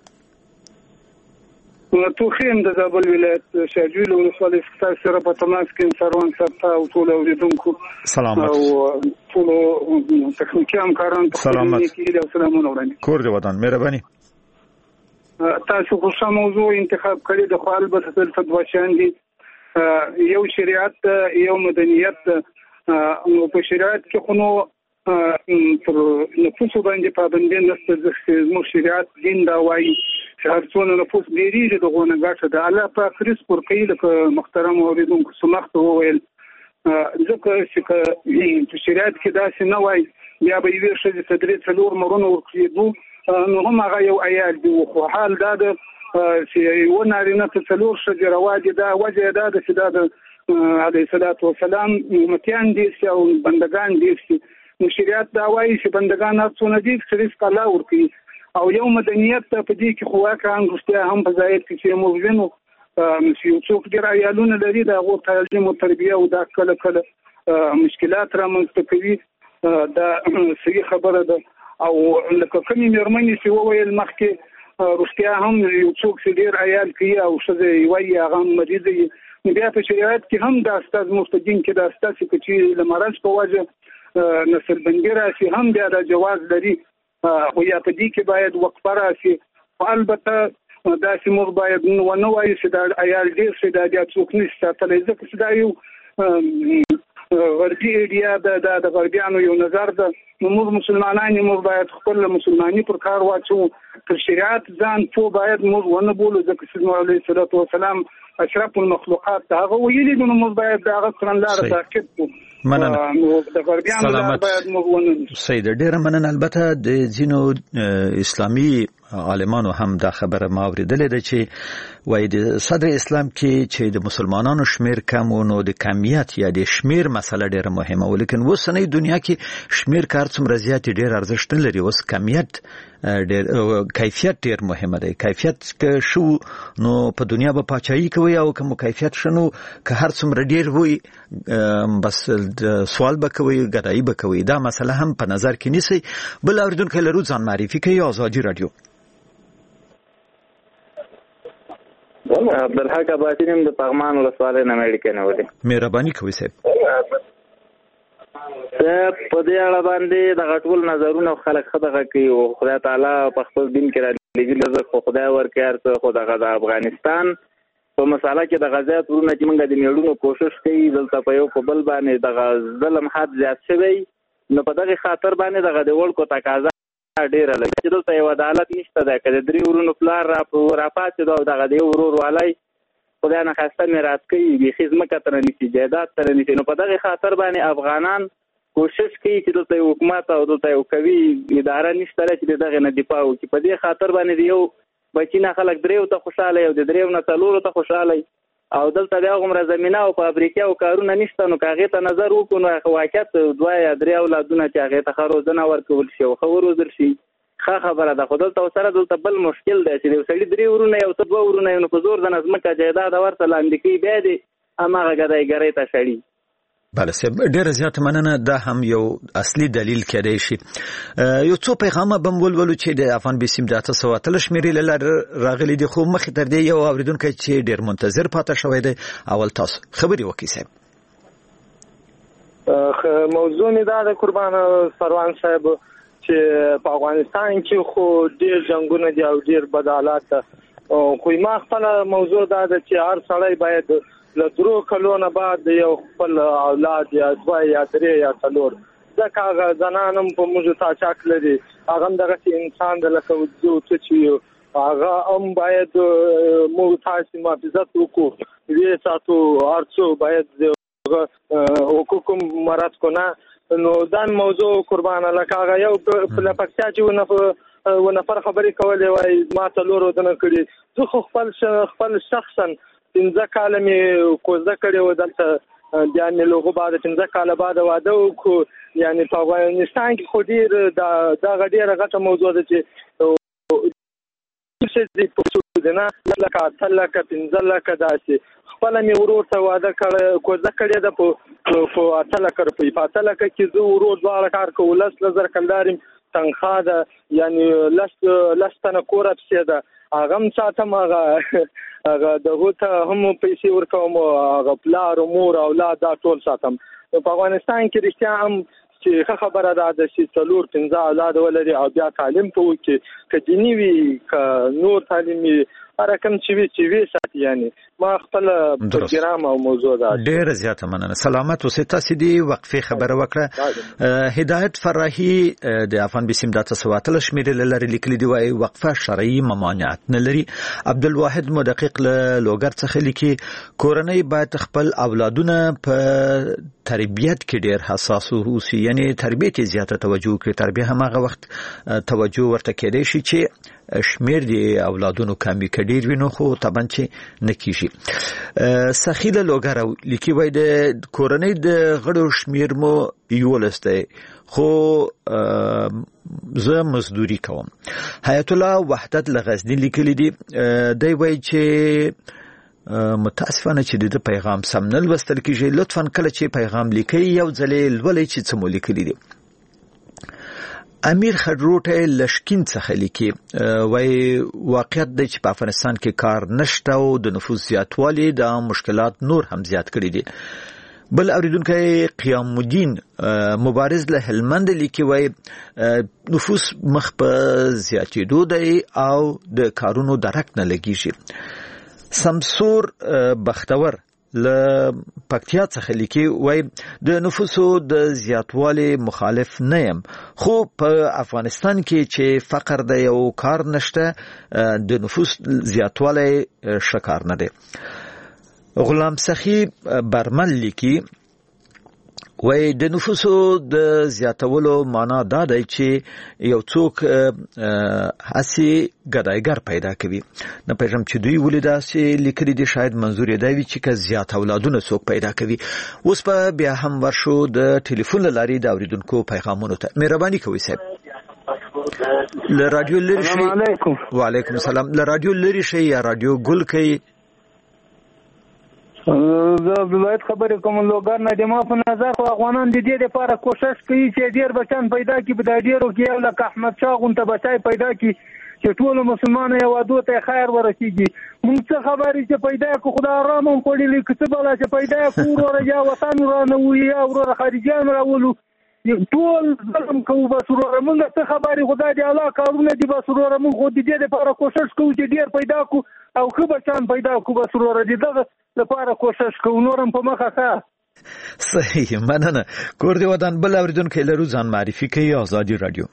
توخیم د زابل ولایت شاجویل ولسوالۍ څخه سره په تماس کې سروان صاحب او ټول اوریدونکو سلامت او ټول تخنیکی همکاران سلامت سلامونه وړاندې کور دی ودان مهرباني تاسو خو څه موضوع انتخاب کړی د خپل البته فتوا شان دي یو شریعت یو مدنیت او په شریعت کې خو نو پر نفوس باندې پابندي نشته زموږ شریعت دین دا وایي چې هر څونه نفوس ډېری دغه نه غاټه د الله په خریص پر قیل محترم اوریدونکو سمخت وویل ځکه چې په شریعت کې دا څه نه وایي بیا به یې شې تدریس څلور مرونه ورکړي نو هم هغه یو عیال دی خو حال دا چې یو نارینه ته څلور شجره واجب دا وجه دا چې دا علیه الصلاۃ والسلام امتیان دي او بندگان دي. نو شریعت دا وایي چې بندگان هرڅونه دي چې رزق الله ورکوي او یو مدنیت په دې کې خو واقعا رښتیا هم په ځای کې چې موږ وینو چې یو څوک ډېر عیالونه لري د هغو تعلیم او تربیه او دا کله کله مشکلات رامنځته کوي. دا صحیح خبره ده. او لکه کومې مېرمنې چې وویل مخکې رښتیا هم یو څوک چې ډېر عیال کوي او ښځه یې وایي هغه مریضه وي، نو بیا په شریعت کې هم دا ستا زموږ په دین کې دا ستا چې له مرض په وجه نسل بندي راشي هم بیا دا جواز لري، خو یا په دې کې باید وقفه راشي. خو البته داسې موږ باید ونه وایو چې دا عیال ډېر شي دا بیا څوک نشي ساتلی، ځکه چې دا یو غربي ایډیا ده، د غربیانو یو نظر ده. نو موږ مسلمانان موږ باید خپل مسلماني پر کار واچو، تر شریعت ځان پوه باید موږ ونه بولو، ځکه چې علیه الصلاۃ والسلام اشرف المخلوقات ته هغه ویلي دي، نو موږ باید د هغه کړنلاره تعقیب کړو. سلامت سید ډیره مننه. البته د ځینو اسلامي عالمانو هم دا خبره ما اوریدلې ده چې وایي د صدر اسلام کې چې د مسلمانانو شمیر کم نو د کمیت یا د شمیر مسله ډیره مهمه، ولیکن اوسنۍ دنیا کې شمیر کار څومره زیات ډیر ارزښت لري، اوس کمیت ډیر کیفیت ډیر مهمه ده. کیفیت که شو نو په دنیا به پاچاهي کوي، او که مو کیفیت شنو که هر څومره ډیر وي بس سوال بکوي ګدایي بکوي. دا مسله هم په نظر کې نیسي. بل اوریدونکو لرو ځان معرفي کوي. آزادی رادیو. عبدالحق عباسی نیم د پغمان ولسوالۍ نه امریکا نه ولې. مهرباني کوي صاحب. په دې اړه باندې د غټول نظرونه خلک خدغه کوي او خدای تعالی په خپل دین کې را لګي خو خدای ورکړي ارته خو د افغانستان په مساله کې د غزا تورونه چې موږ د میړونو کوشش کوي دلته په یو په بل باندې د ظلم حد زیات شوی، نو په دغه خاطر باندې دغه د ورکو تقاضا ډیره لګي چې دلته یو عدالت نشته ده. که د درې ورونو پلار راپاتې دا دغه د ورور والی خدای نه خواسته میراث کوي بیخي ځمکه ترې نیسي جایداد ترې نیسي، نو په دغه خاطر باندې افغانان کوشش کوي چې دلته یو حکومت او دلته یو قوي اداره نشته چې دغه نه دفاع وکړي. په دې خاطر باندې یو بچی نه خلک دریو ته خوشاله او د دریو نه څلورو ته خوشاله او دلته بیا غومره زمینه او فابریکې او کارونه نشته، نو که هغې ته نظر وکړو نو واقعیت دوه یا درې اولادونه چې هغې ته ښه روزنه ورکول شي او ښه وروزل شي ښه خبره ده. خو دلته سره دلته بل مشکل دی چې یو سړي درې ورونه یو څه دوه ورونه نو په زور د ځمکه جایداد ورته لاندې کوي، بیا دې هماغه ګدایګرۍ ته شړي. بله صاحب ډیره زیاته مننه. دا هم یو اصلي دلیل کېدای شي. یو څو پیغامه به م ولولو چې د افغان بیسیم د 813 شمېرې له لارې راغلي دي، خو مخکې تر دې یو اورېدونکی چې ډېر منتظر پاته شوی دی. اول تاسو خبرې وکړئ صاحب. موضوع مې دا د قربان سروان صاحب چې په افغانستان کې خو ډېر جنګونه دي او ډېر بد حالات ده، خو ما خپله موضوع دا ده چې هر سړی باید له 3 کلونو بعد یو خپل اولاد یا دوه یا درې یا څلور، ځکه هغه زنان هم په موږ تاچاک لري، هغه هم دغسې انسان د لکه څه چې هغه هم باید موږ تاسې محافظت وکړو، ویې ساتو، هر څه باید حقوق مراعات کنه. نو دا موضوع قربانه لکه هغه یو له پکتیا چې و نفر خبرې کولې وایي ما 4 ودونه کړي، زه خو خپل شخصا 15 کاله مې کوزده کړې وه دلته، بیا مې له هغو بعد 15 کاله بعد واده وکړو. یعنې په افغانستان کې خو ډېر دغه ډېره غټه موضوع ده چې ښځې په څو نه لکه 8 لکه 15 لکه داسې. خپله مې ورور ته واده کوزده کړې ده په 8 لکه روپۍ، په 8 لکه کې زه ورور دواړه کار کوو، 10,000 کلدار تنخوا ده، یعنې 10 تنه کور پسې ده، هغه هم ساتم، هغه دغو ته هم پیسې ورکوم، هغه پلار مور اولاد دا ټول ساتم. په افغانستان کې رښتیا هم چې ښه خبره ده چې 4-15 اولاد ولري او بیا تعلیم په وکړي، که دیني وي که نور تعلیم وي، هر کوم چې وي ساتي. یعنې ما خپل پروګرام او موضوع ده. ډېره زیاته مننه. سلامت اوسئ. تاسې دې وقفې خبره وکړه. هدایت فراحي د افغان بیسیم د 813 شمېرې له لارې لیکلي دي، وایي وقفه شرعي ممانعت نه لري. عبدالواحد مدقق له لوګر څخه لیکي کورنۍ باید خپل اولادونه په تربیت کې ډېر حساس اوسي، یعنی تربیت زیاته توجه کړي. تربیه هماغه وخت توجه ورته کېدای شي چې شمیر دی اولادونو کمی کډیر وینو خو طبعا چې نکیږي. سخیله لوګر لیکي وای د کورنۍ د غړو شمیر مو یولسته خو زه مزدوري کوم. حیات الله وحدت لغزنی لیکلی دی دی وای چې متاسفانه چې د پیغام سم نه لوستل کیږي. لطفا کله چې پیغام لیکي یو ځلې لولې چې څه مو لیکلی دی. امیر خډروټه لشکین څخه لیکي وای واقعیت د چې په افغانستان کې کار نشته او د نفوس زیاتوالی د مشکلات نور هم زیات کړی دي. بل اوریدونکو قیام الدین مبارز له هلمند لیکي وای نفوس مخ په زیاتېدو دی او د کارونو درک نه لګیږي. سمسور بختور له پکتیا څخه لیکي وای د نفوسو د زیاتوالي مخالف نه یم خو په افغانستان کې چې فقر دی او کار نشته د نفوس زیاتوالی شکار نه دی. غلام سخی برمل لیکي وای د نفوسو د زیاتولو معنا دا دی چې یو څوک هسي ګدایګر پیدا کوي. نه پېژم چې دوی ولیدا چې لیکلي دي شاید منظور یې دی چې که زیات اولادونه څوک پیدا کوي. اوس په بیا هم ورشو د ټلیفون لاري د اوریدونکو پیغامونو ته. مهرباني کوئ صاحب. له رادیو لری شي. وعلیکم السلام. له رادیو لری شي یا رادیو ګل کوي. زه ولایت خبرې کوم لوګر نه د ما په نظر خو افغانان د دې لپاره کوشش کوي چې ډیر بچان پیدا کړي. په ډیرو کې یو لکه احمد شاه غونته بچای پیدا کړي چې ټول مسلمان یو وادو ته خیر ورسیږي. موږ څه خبرې چې پیدا کو خدای آرام هم پړلې کڅ بلا چې پیدا کو ورو یا وطن ورانه وي یا ورو خارجيان راولو ټول ظلم کوو. بس ورو موږ څه خبرې خدای دې الله کارونه دي. بس ورو موږ خو دې لپاره کوشش کوو چې ډیر پیدا کو او خو بچان پیدا کو. بس ورو دې دغه لپاره کوشش کوو نورم په مخه ښه. صحیح مننه. کور دې ودان. بل اوریدونکو لرو ځان معرفي کوي. آزادي رادیو.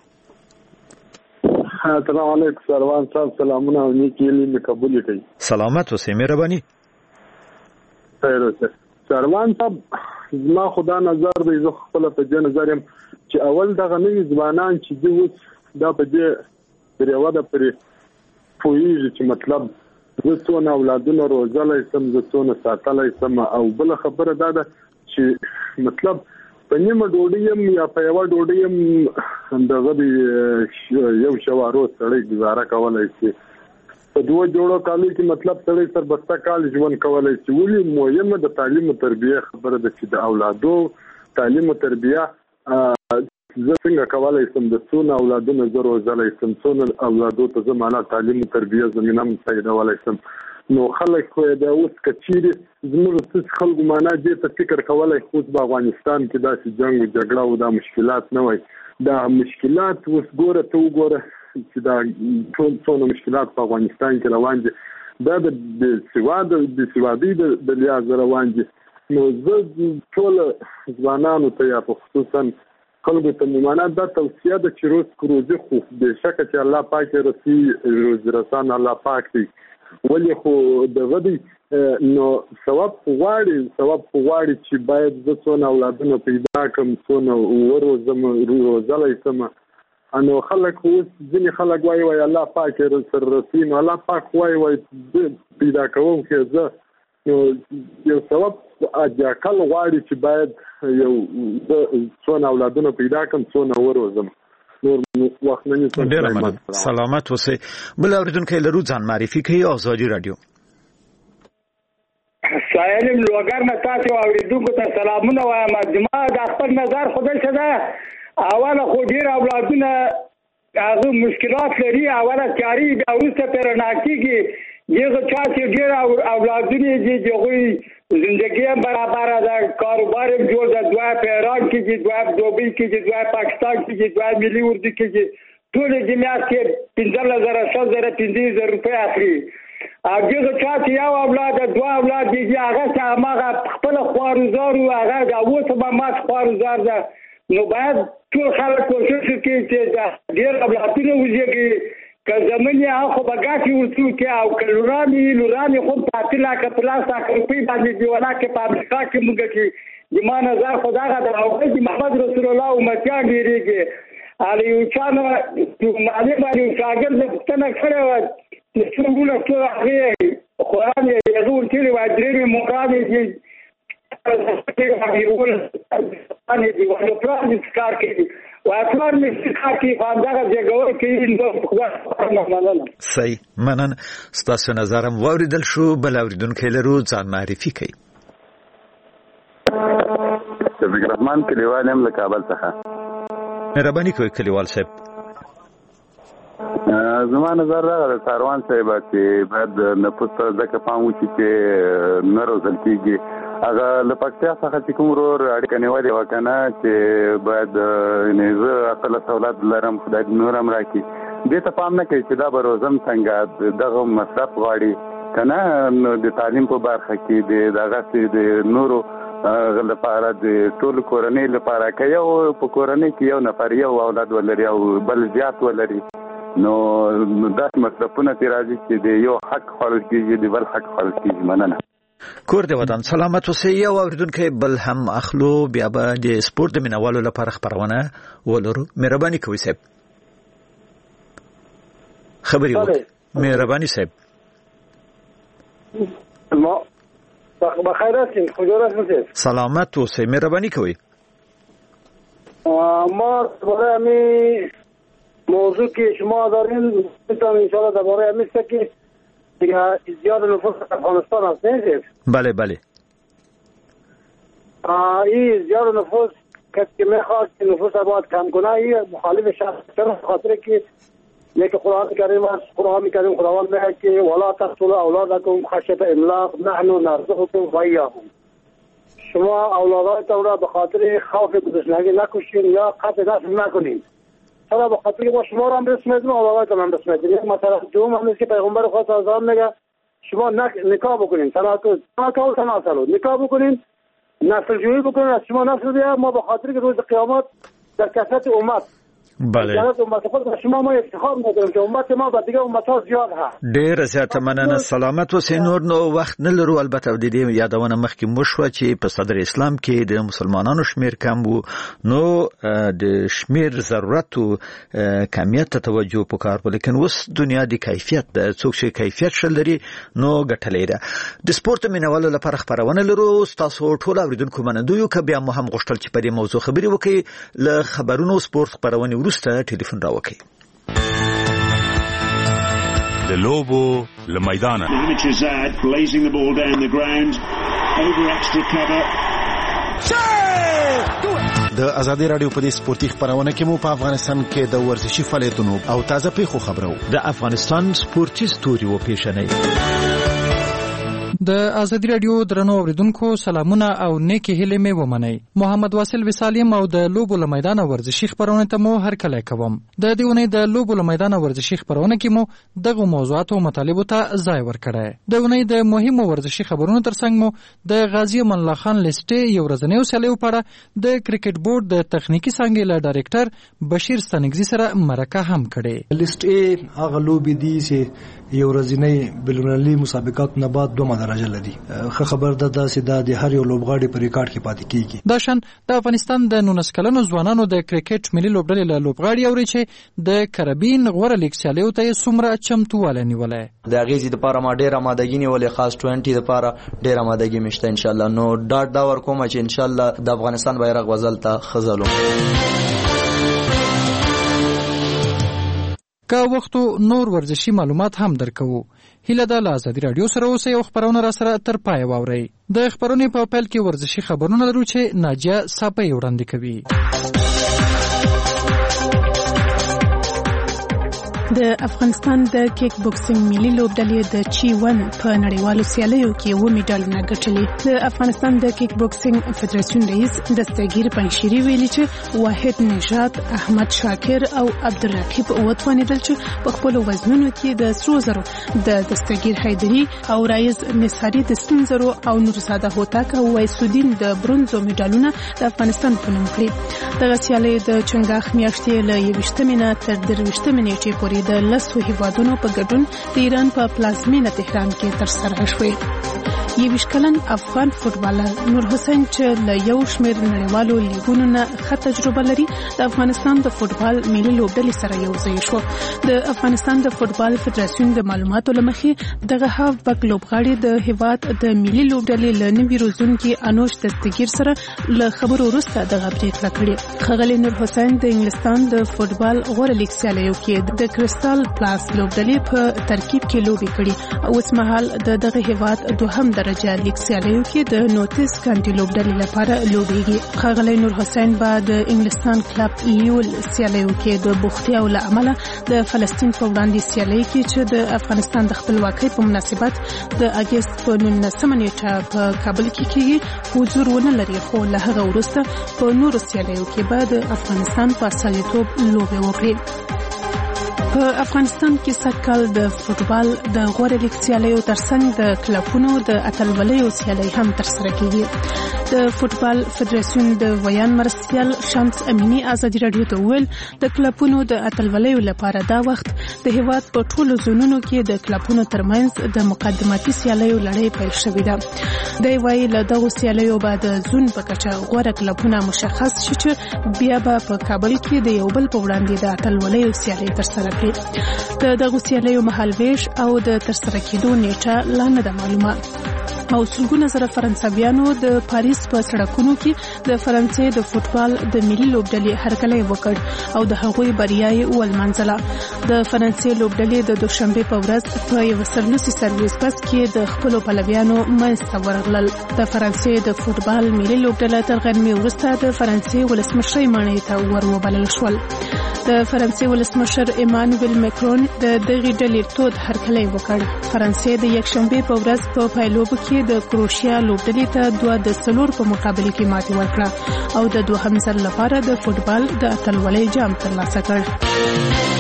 السلام علیکم سروان صاحب. سلامونه او نیکی لی قبول کړئ. سلامت اوسئ. مهرباني. خیر اوسه سروان صاحب. ما خدا نظر به زه خپل په دې نظر يم چې اول دغه نوې ځوانان چې دوی دا په دې پریواده پرې پوهیږي چې مطلب زه څونه اولادونه روزلای سم زه څونه ساتلای سم. او بل خبره دا ده چې مطلب په نیمه ډوډۍ یم یا په یوه ډوډۍ یم دغه یو شوارو سړی ګزاره کولی شي. په دوه جوړو کالو کې مطلب سړی سربسته کال ژوند کولی شي. ولې مهمه د تعلیم او تربیه خبره ده چې د اولادو تعلیم او تربیه زه څنګه کولی شم د څونه اولادونه زه روزلی شم څونه اولادو ته زه معنا تعلیم او تربیه زمینه مساعدولی شم. نو خلک خو د اوس کچيري زموږ څه خلکو معنا دې ته فکر کولای خو په افغانستان کې داسې جنگ او جګړه او دا مشکلات نه وای. دا مشکلات اوس ګوره ته وګوره چې دا ټول مشکلات په افغانستان کې روان دي. دا د سوادي د لحاظ روان دي. نو زه ټول ځوانانو ته یا په خصوصا خلکو ته معنا دا توصیه ده چې روز کروزي خو به شک چې الله پاک رسي روز رسان الله پاک دی. ولې خو دغه دی نو ثواب غواړي چې باید د څونه اولادونه پیدا کړم څونه روزلای سم. انو خلک اوس ځینې خلک وایي الله پاک سره رسي. نو الله پاک وایي پیدا کوم کې زه یو ثواب اجاکل غواړي چې باید یو څونه اولادونه پیدا کړم څونه وروزم. نور وخت نه نیسم. سلامت اوسئ. بل اوریدونکو لرو ځان معرفي کوي. آزادي رادیو. سایلم لوګر نه تاسو اوریدونکو ته سلامونه وایم. زما د خپل نظر خدای څه ده اوله خو ډیر اولادونه هغه مشکلات لري. اوله کاری دا وروسته پر ناکیږي یغه چا چې ډیر اولادونه دي دغه زندگی برابر ده کاروبار جوړ ده. دوه په ایران کې دي دوه دوبۍ کې دي دوه پاکستان کې دي دوه ملي اردو کې دي ټول د میاشت کې 15,000 روپۍ اخلي. هغه چا چې یو اولاد دوه اولاد دي هغه هغه خپل خوارزار او هغه د اوسه به مات خوارزار ده. نو باید ټول خلک کوشش کوي چې ډیر اولادونه وزيږي که زمونږه خو بغاټي ورته کې او لوراني خو پاتې لا که پلاس روپۍ باندې دی ولا کې په امریکا کې موږ کې د ما نظر خدای غا د محمد رسول الله امتیان ډیریږي. علي یو چا نه مالي باندې شاګرد د پښتنه کړه و چې څنګه ټول هغه قرآن یې یو کلی و درې مقابل چې ان دي ولې پلان کار کوي واټور مې کار کوي فاندغه جګور کوي نو صحیح منن ستاسو نظرم واوریدل شو بل اوریدونکو لرو ځان معرفي کوي شفیق الرحمن کلیوال هم له کابل څخه مهرباني کوئ کلیوال صاحب زما نظر راغلی ساروان صاحب چې باید نفوس ته ځکه پام وشي چې نه روزل کېږي هغه له پکتیا څخه چې کوم ورور اړیکه نیولې وه که نه چې باید زه اتلس اولاد لرم خدای دې نور هم راکړي دې ته پام نه کوي چې دا به روزم څنګه دغه مصرف غواړي که نه نو د تعلیم په برخه کې د دغسې د نورو لپاره د ټولو کورنۍ لپاره که یو په کورنۍ کې یو نفر یو اولاد ولري او بل زیات ولري نو داسې مصرفونه ترې راځي چې د یو حق خوړل کېږي د بل حق خوړل کېږي. مننه. کور د وطن سلامت اوسئ. یو اوریدونکی بل هم اخلو بیا به د سپورت د مینوالو لپاره خپرونه ولرو. مهرباني کوئ صاحب خبرې وکړئ. مهرباني صاحب بخیر هستین کجا هستین؟ سلامت اوسئ. مهرباني کوئ. ما برای همین موضوع که شما دارین میتونم انشاءالله درباره همین که دیگه زیاد نفوس افغانستان هست نیست؟ بله بله. این زیاد نفوس کسی که میخواد که نفوس باید کم کنه این مخالف شخص خاطر که یک قرآن کریم است. قرآن کریم خداوند میگه که ولا تقتلوا اولادکم خشیة املاق نحن نرزقكم وإياهم. شما اولاداتون را به خاطر خوف گذشتگی نکشین یا قتل نسل نکنین. حالا به خاطر که با شما را هم رسم میدیم اولاداتون هم رسم میدیم. یک مثلا دوم هم نیست که پیغمبر خدا صلی الله علیه و آله میگه شما نکاح بکنین تناسلوا نکاح بکنین نسل جویی بکنین از شما نسل بیا ما به خاطر که روز قیامت در کثرت امت بله شما ما افتخار می‌کنیم که امت ما به دیگه امت‌ها زیاد هست. ډېر زیاته مننه. سلامت اوسئ. نور نو وخت نه لرو. البته د دې یادونه مخکې مو شوه چې په صدر اسلام کې د مسلمانانو شمیر کم وو نو د شمیر ضرورت او کمیت ته توجه پکار و لیکن اوس دنیا د کیفیت د څوک چې کیفیت شل لري نو ګټلې ده. د سپورت مینوالو لپاره خبرونه لرو. تاسو ټول اوریدونکو منندوی که بیا مو هم غوښتل چې په دې موضوع خبرې وکړي له خبرونو سپورت خبرونه وروسته ټلیفون راوکړئ. د لوبو له میدانه د ازادي رادیو په دې سپورتي خبرونه کې مو په افغانستان کې د ورزشي فعالیتونو او تازه پیښو خبرو د افغانستان سپورتي ستوري و پیښنې. د ازادي رادیو درنو اوریدونکو سلامونه او نیکی هیلې مې ومنئ. محمد واصل وسالیم او د لوبو له میدانه ورزشي خبرونه ته مو هر کله کوم. د دې ونې د لوبو له میدانه ورزشي خبرونه کې مو دغه موضوعات او مطالبه ته ځای ورکړی. د ونې د مهمو ورزشي خبرونو ترڅنګ مو د غازی امان الله خان لیسټې یو ورځنی وسیله په اړه د کرکټ بورډ د تخنیکی څنګه له ډایرکټر بشیر ستنګزي سره مرکه هم کړې. لیسټې هغه لوبې دي چې یو ورځنی بلورالي مسابقات نه بعد 2 درجه لري. خبر ده چې د هر یو لوبغاړي په ریکارډ کې پاتې کیږي. دا شان د افغانستان د 19 کلنو ځوانانو د کرکټ ملي لوبډلې له لوبغاړي اوري چې د کربین غوړه لیګ سیالیو ته څومره چمتواله نیولې. د غیزي د لپاره ما ډېر آمادګي نیولې خاص 20 د لپاره ډېر آمادګي مشته ان شاء الله. نو ډاټ دا ور کوم چې ان شاء الله د افغانستان بیرغ وزل ته خزلو. که وختو نور ورزشي معلومات هم درکو. هیله ده له ازادي رادیو سره اوسئ او خبرونه را سره تر پای واورئ. د خبرونې په پیل کې ورزشي خبرونه لرو چې ناجیه صاپۍ وړاندې کوي. د افغانستان د کیک بوکسینګ ملي لوبډلې د چی 1 په نړیوالو سیالیو کې 2 میډالونه ګټلي. د افغانستان د کیک بوکسینګ فدراسیون رئیس دستگیر پنځشيري ویلي چې واحد نژاد، احمد شاکر او عبدالرقیب وتوانیدل چې په خپل وزنونو کې د سرو زرو د دستگیر حیدری او رئیس نصاری د سپین زرو او نورزاده هوتک او ویسودین د برونزو میډالونه د افغانستان په نوم کړی. دغه سیالي د چنګاښ میاشتې له 20 نه تر 23 نیټې پورې د 10 هیوادونو په ګډون د ایران په پلازمینه تهران کې ترسره شوې. 21 کلن افغان فوټبالر نور حسین چې له یو شمېر نړیوالو لیګونو نه ښه تجربه لري د افغانستان د فوټبال ملي لوبډلې سره یو ځای شو. د افغانستان د فوټبال فدراسیون د معلوماتو له مخې دغه هاف بک لوبغاړي د هیواد د ملي لوبډلې له نوي روزونکي انوش دستگیر سره له خبرو وروسته دغه پریکړه کړې. ښاغلی نور حسین د انګلستان د فوټبال غوره لیګ سیالیو کې د کریسټال پلاس لوبډلې په ترکیب کې لوبې کړي او اوس مهال د دغه هیواد دوهم درجه لیګ سیالیو کې د نوټس کانټي لوبډلې لپاره لوبېږي. ښاغلی نور حسین به د انګلستان کلب لیول سیالیو کې د بوختیاو له امله د فلسطین په وړاندې سیالۍ کې چې د افغانستان د خپلواکۍ په مناسبت د اګست په 19 نیټه په کابل کې کېږي حضور ونه لري، خو له هغه وروسته په نورو سیالیو کې به د افغانستان په استازیتوب لوبې وکړي. په افغانستان کې سږکال د فوټبال د غوره لیګ سیالیو ترڅنګ د کلبونو د اتلولیو سیالۍ هم ترسره کېږي. د فوټبال فدراسیون د ویان مرستیال شمس امینی ازادي راډیو ته وویل د کلبونو د اتلولیو لپاره دا وخت د هیواد په ټولو زونونو کې د کلبونو ترمنځ د مقدماتي سیالیو لړۍ پیل شوې ده. دی وايي له دغو سیالیو به د زون په کچه غوره کلبونه مشخص شي چې بیا به په کابل کې د یو بل په وړاندې د اتلولیو سیالۍ ترسره کړي. د دغو سیالیو مهالویش او د ترسره کېدو نیټه لا نه ده معلومه. او سلګونه زره فرانسویانو د پاریس په سړکونو کې د فرانسې د فوټبال د ملي لوبډلې هرکلی وکړ او د هغوی بریا یې ولمانځله. د فرانسې لوبډلې د دوشنبه په ورځ په یو سرلوسي سرویس بس کې د خپلو پلویانو منځته ورغلل. د فرانسې د فوټبال ملي لوبډله تر غرمې وروسته د فرانسې ولسمشر ماڼۍ ته وروبلل شول. د فرانسې ولسمشر ایمانوئل ماکرون د دغې ډلې تود هرکلی وکړ. فرانسې د یکشنبه په ورځ په پایلوبو کې د کروشیا لوبډلې ته 2-0 په مقابله کې ماتې ورکړه او د دوهم ځل لپاره د فوټبال د اتلولۍ جام ترلاسه کړ.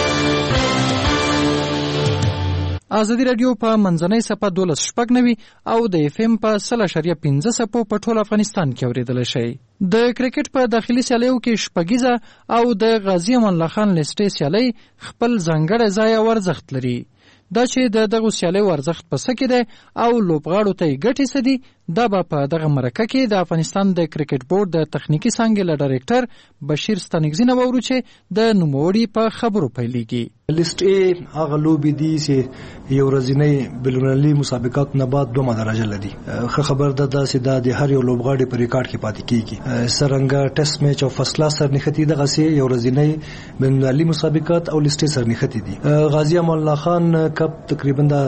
ازادي راډیو په منځنۍ صفحه 12.90 او د اف ام په 0.15 صفحو په ټول افغانستان کې اوریدل شي. د کرکټ په داخلي سیالیو کې شپږیزه او د غازی امان الله خان لیسټې سیالي خپل ځانګړی ځای او ارزښت لري. دا چې د دغه سیالیو ارزښت په څه کې دی او لوبغاړو ته یې ګټې څه دي، دا به په دغه مرکه کې د افغانستان د کرکټ بورډ د تخنیکي څانګې له ډایرکټر بشیر ستانکزي نه واورو چې د نوموړي په خبرو پیلېږي. لیست A هغه لوبې دي چې یو ورځنی بین‌المللي مسابقات نه بعد 2 درجه لري. خو خبر ده چې د هر یو لوبغاړي په ریکارډ کې پاتې کیږي. سرنګا ټیسټ میچ او فرست کلاس سر نښتي دغه سي یو ورځنی بین‌المللي مسابقات او لیست سر نښتي دي. غازی امان الله خان کپ تقریبا د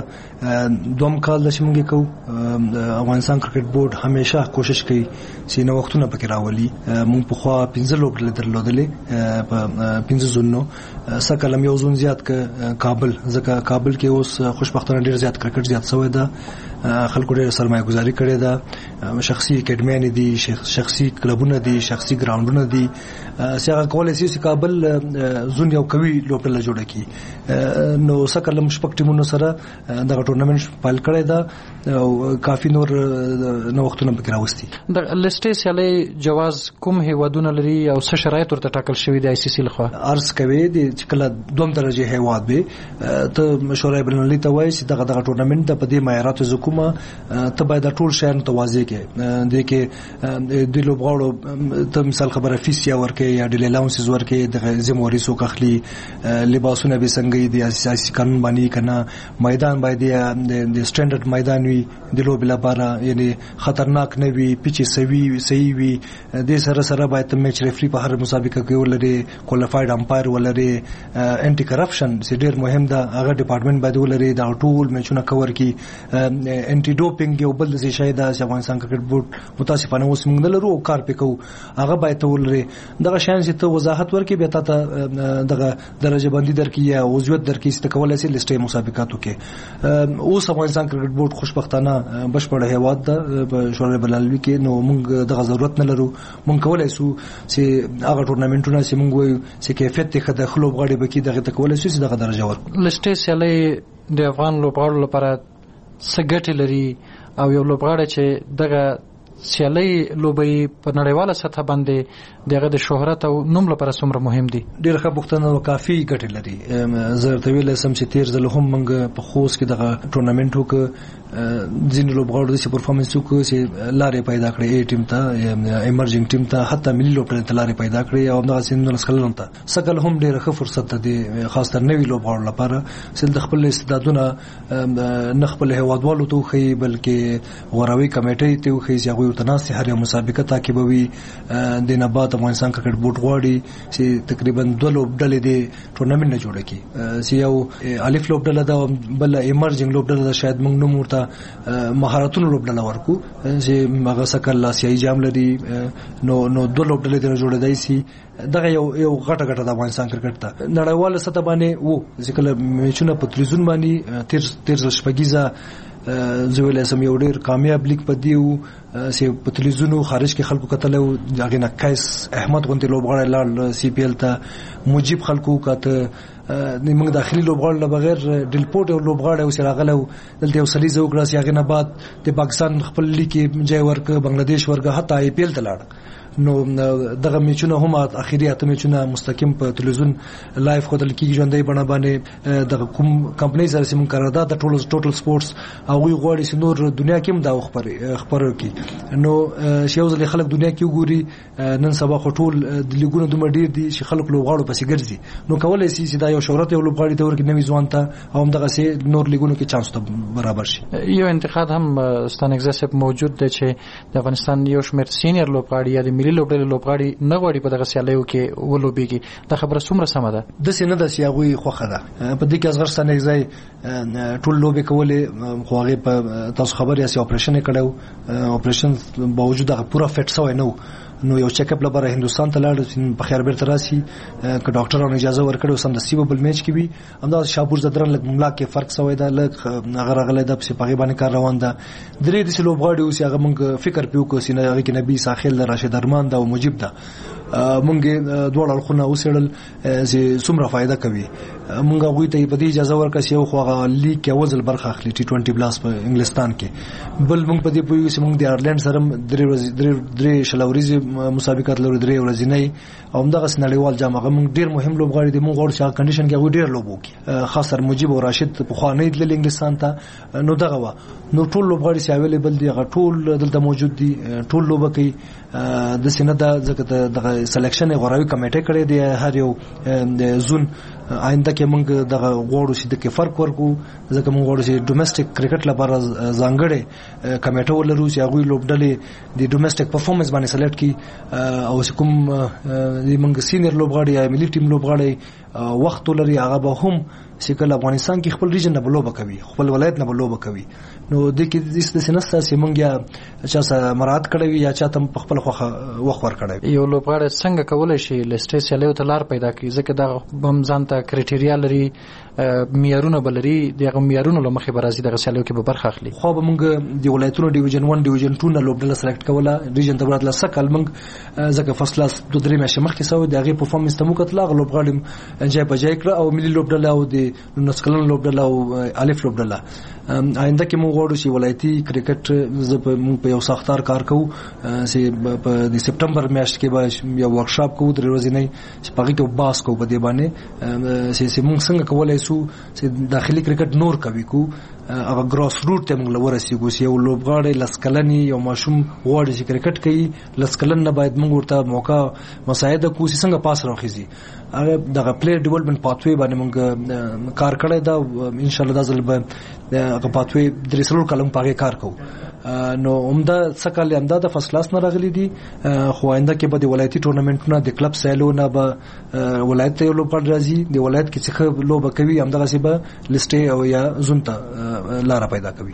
2 کال د شمږي کو افغانستان کرکټ بورډ همیشه کوشش کوي چې نو وختونه پکې راولي. مونږ په خوا 15 لوبډلې درلودلې په 15 زونو سکلم یو زون زیات ک کابل ځکه کابل کې اوس خوشبختانه ډیر زیات کرکټ زیات شوی ده. خلکو ډیر سرمایه گذاري کړې ده. شخصي اکیډمیانې دي، شخصي کلبونه دي، شخصي ګراوندونه دي. څنګه کولای شي چې کابل زون یو قوي لوبډله جوړه کړي. نو سکلم شپږ ټیمونو سره دغه ټورنمنت فایل کړی ده او کافي نور نو وختونه پکې راوستي. د لیسټې سیالۍ جواز کوم هیوادونه لري او څه شرایط ورته ټاکل شوی دی؟ ICC لخوا عرض کوي چې کله 2 درجه هیواد به ته مشورې بین‌المللي ته وایي چې دغه ټورنمنت د پدې معیاراتو زکومه ته باید ټول شیان توازی کې د کې د لوبغاړو ته مثال خبره فیس یا ورکه یا ډیل الاونسز ورکه د زموري سو کخلی لباسونه به څنګه دي اساسي قانون باندې کنه میدان باید د سټانډرډ میدان وي د لوب لپاره یعنی خطرناک نه وي پیچ صحیح وي د سره باید میچ ریفری په هر مسابقه کې ولري کوالیفاید امپایر ولري انټي کرپشن چې ډیر مهم ده هغه ډپارټمنټ باید ولري دا ټول میچونه کور کی انټي ډوپینګ یو بل څه شي دا چې افغانستان کرکټ بورډ متاسفانه اوس موږ نه لرو کار پکو هغه باید ولري دغه شان چې ته وضاحت ورکې به ته دغه درجه بندي درکې یا عضویت درکې استقبال سي لیسټې مسابقاتو کې اوس افغانستان کرکټ بورډ خوشبختانه بشپړ هیواد ده په شورای بلالوي کې نو موږ دغه ضرورت نه لرو موږ کولای شو چې هغه ټورنمنټونه چې موږ وایو چې کیفیت ته د خلوب غړي بکی دغه کولای شو چې دغه درجه ورکړو. لیسټې سیالۍ د افغان لوبغاړو لپاره څه ګټې لري او یو لوبغاړی چې دغه سیالي لوبي په نړیواله سطح باندې دغه د شهرت او نوم لپاره څومره مهم دي؟ ډېر ښه پوښتنه او کافي ګټې لري. زه درته ویلی سم چې تېر ځل هم موږ په خوست کې دغه ټورنمنټ وکړ، ځینې لوبغاړو داسې پرفارمنس وکړ چې لارې پیدا کړې A ټیم ته، ایمرجنګ ټیم ته، حتی ملي لوبډلې ته لارې پیدا کړې او همدغسې 19 کلونو ته. سږکال هم ډېره ښه فرصت دی خاص تر نوي لوبغاړو لپاره چې د خپل استعدادونه نه خپل هیوادوالو ته وښیي بلکې غوراوي کمیټې ته وښیي چې هغوی ورته ناست هر یو مسابقه تعقیبوي. د نه بعد افغانستان کرکټ بورډ غواړي چې تقریبا 2 لوبډلې د ټورنمنټ نه جوړه کړي، چې یو الف لوبډله ده او بل ایمرجنګ لوبډله ده. شاید موږ نوم ورته مهارتونو لوبډله ورکو چې هغه سږکال آسیایي جام لري، نو 2 لوبډلې ترې جوړېدای شي. دغه یو غټه د افغانستان کرکټ ته نړیواله سطح باندې وو چې کله میچونه په تلویزیون باندې تیر شپږیزه زه ویلی سم یو ډېر کامیاب لیګ په دی و چې په تلویزیونو خارج کې خلکو کتلی و. هغې نه قیس احمد غوندې لوبغاړی لاړ CPL ته، مجیب خلکو وکاته. موږ داخلي لوبغاړو نه بغیر ډیلپورټ یو لوبغاړی و چې راغلی و دلته یو سلیزه وکړه چې هغې نه بعد د پاکستان خپل لیګ کې ځای ورکړه، بنګلادیش ورکړه، حتی IPL ته لاړ. نو دغه میچونه هم اخیری اته میچونه مستقیم په تلویزیون لایو ښودل کېږي ژوندۍ بڼه باندې. دغه کوم کمپنۍ سره چې موږ قرارداد د ټوټل سپورټس هغوی غواړي چې نور دنیا کې هم دا خپره کړي. نو چې یو ځل خلک دنیا کې وګوري، نن سبا خو ټول د لیګونه دومره ډېر دي چې خلک لوبغاړو پسې ګرځي، نو کولی شي چې دا یو شهرت یو لوبغاړي ته ورکړي نوي ځوان ته او همدغسې نور لیګونو کې چانس ته برابر شي. یو انتقاد هم ستانکزی صاحب موجود دی چې د افغانستان یو شمېر سینیر لوبغاړي یا د ملي لوبډلې لوبغاړي نه غواړي په دغه سیالیو کې ولوبېږي. دا خبره څومره سمه ده؟ داسې نه ده چې هغوی خوښه ده. په دې کې اصغر ستانکزی ټول لوبې کولې، خو هغې په تاسو خبر یاست اپریشن یې کړی و. اپریشن باوجود هغه پوره فټ سوی نه و، نو یو چیک اپ لپاره هندوستان ته لاړ چې په خیر بیرته راشي. که ډاکټرانو اجازه ورکړې سمدستي به بل میچ کې وي. همداسې شاپور زدرن لږ ملا کې فرق سوی ده، لږ هغه راغلی ده، پسې په هغې باندې کار روان ده. 3 داسې لوبغاړي اوس هغه موږ فکر پرې وکړو چې هغې کې نبي ساحل ده، راشد ارمان ده او مجیب ده. موږ دواړه اړخونه وڅېړل چې څومره فایده کوي. موږ هغوی ته په دې اجازه ورکړه چې یو خو هغه لیګ کې اول ځل برخه اخلي T20 بلاس په انګلستان کې، بل موږ په دې پوهېږو چې موږ د آیرلینډ سره 3 شلوريزې مسابقات لرو، 3 ورځنۍ او همدغسې نړیوال جام. هغه موږ ډېر مهم لوبغاړي دي، موږ غواړو چې هغه کنډیشن کې هغوی ډېر لوبه وکړي. خاص تر مجیب او راشد پخوا نه تللي انګلستان ته، نو دغه وه. نو ټول لوبغاړي چې اویلیبل دي هغه ټول دلته موجود دي، ټول لوبه کوي. داسې نه ده ځکه دغه سلیکشن یې غوراوي کمیټې کړی دی هر یو زون. آینده کې موږ دغه غواړو چې دغه فرق ورکو، ځکه موږ غواړو چې ډومېسټک کرکټ لپاره ځانګړې کمیټه ولرو چې هغوی لوبډلې د ډومېسټک پرفارمنس باندې سلیکټ کړي، او چې کوم موږ سینیر لوبغاړي یا ملي ټیم لوبغاړي وخت ولري هغه به هم چې کله افغانستان کې خپل ریجن نه به لوبه کوي، خپل ولایت نه به لوبه کوي. نو دې کې داسې نشته چې موږ یا چا سره مراعات کړی وي یا چا ته په خپله خوښه وخت ورکړی وي. یو لوبغاړی څنګه کولی شي لسټې سیالیو ته لار پیدا کړي؟ ځکه دغه هم ځان ته کرایټیریا لري، معیارونه به لري، د هغه معیارونو له مخې به راځي دغه سیالیو کې به برخه اخلي. خو به موږ د ولایتونو ډیویژن 1 ډیویژن 2 نه لوبډله سلیکټ کوله، ریجن ته به راتله. سږکال موږ ځکه فرست کلاس 2-3 میاشتې مخکې سوی د هغې پرفارمنس ته موږ کتله، هغه لوبغاړي ځای په ځای کړه او ملي لوبډله او د 19 کلن لوبډله او الف لوبډله. آینده کې موږ غواړو چې ولایتي کرکټ موږ په یو ساختار کار کوو چې په سپټمبر میاشت کې به یو ورکشاپ کوو 3 ورځې چې په هغې کې بحث کوو په دې باندې چې موږ څنګه کولی شو چې داخلي کرکټ نور قوي کوو، هغه ګراس روټ ته موږ ورسېږو چې یو لوبغاړی 10 کلن یو ماشوم غواړي چې کرکټ کوي 10 کلن نه باید موږ ورته موقع مساعده کوو چې څنګه پاس راخیږي. هغه دغه پلیئر ډیولپمنټ پاتوی باندې موږ کار کړی دا، ان شاء الله دا ځل به هغه پاتوی 3 کلم په هغې کار کوو. نو عمده څه کال همدا د فرست کلاس نه راغلي دي، خو آینده کې به د ولایتي ټورنمنټونه د کلب سیالونه به ولایت ته یو لوبغاړی راځي، د ولایت کې څه لوبه کوي همدغسې به لسټې او یا زون ته لاره پیدا کوي.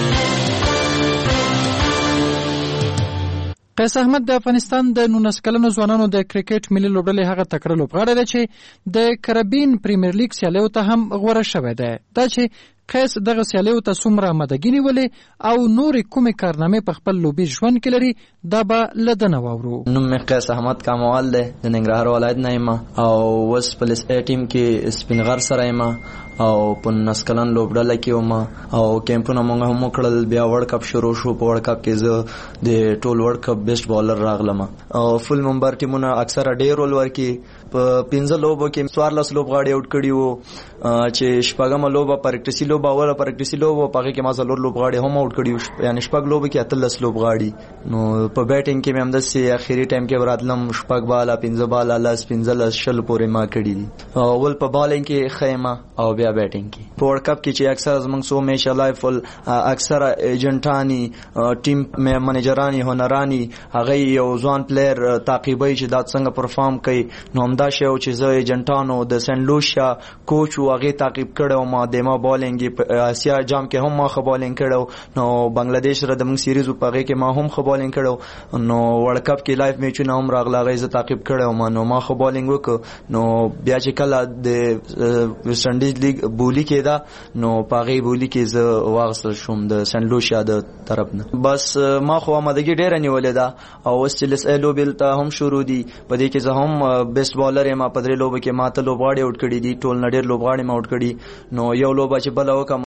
قیس احمد د افغانستان د 19 کلنو ځوانانو د کرکټ ملي لوبډلې هغه تکړه لوبغاړی دی چې د کربین پریمیر لیګ سیالیو ته هم غوره شوی دی. دا چې قیس دغه سیالیو ته څومره آمادګي نیولې او نورې کومې کارنامې په خپل لوبي ژوند کې لري، دا به له ده نه واورو. نوم مې قیس احمد کاموال دی، د ننګرهار ولایت نه یم او اوس په لس A ټیم کې سپین غر سره یم او په 19 کلن لوبډله کې وم او کیمپونه موږ هم وکړل. بیا ورلد کپ شروع شو. په ورلد کپ کې زه د ټول ورلد کپ بیسټ بالر راغلم او فل ممبر ټیمونه اکثره ډېر رول ورکي. په 15 لوبو کې 14 لوبغاړي آوټ کړي وو چې شپږمه لوبه پریکټیسي لوبه اوله پریکټیسي لوبه په کې ما څلور لوبغاړي هم آوټ کړي وو، یعنی شپږ لوبه کې 13 لوبغاړي. نو په بیټینګ کې مې هم داسې اخیری ټایم کې وراتلم شپږ بالا 15 بالا لاس 15 شل پورې ما کړي دي. اول په بالینګ کې خیمه او بیا بیټینګ کې. په ورلد کپ کې چې اکثر زمونږ سو میچ لایف اکثر ایجنټانی ټیم منیجرانی هنرانی هغه یو ځوان پلیر تعقیبوي چې دا څنګه پرفارم کوي. نو همدا شی او چې زه ایجنټانو د سن لوشیا کوچ او هغه تعقیب کړو. ما دمه بالینګ په اسیا جام کې هم ما خو بالینګ کړو. نو بنگلاديش را د موږ سیریز په هغه کې ما هم خو بالینګ کړو. نو ورلد کپ کې لایف میچونه هم راغله غي زه تعقیب کړو. نو ما خو بالینګ وک. نو بیا چې کله د ویسټ انډیز لیگ بولی کې دا نو پاغي بولی کې زه واغسل شوم د سن لوشیا د طرف نه. بس ما خو آمادګي ډیره نیولې ده او وسیلس ایلو بیل ته هم شروع دي. په دې کې زه هم بیسټ بالر ما په درې لوبو کې ماته لوبغاړي آوټ کړي دي. ټول نډیر لوبغاړي ما آوټ کړي. نو یو لوبه چې بل وکم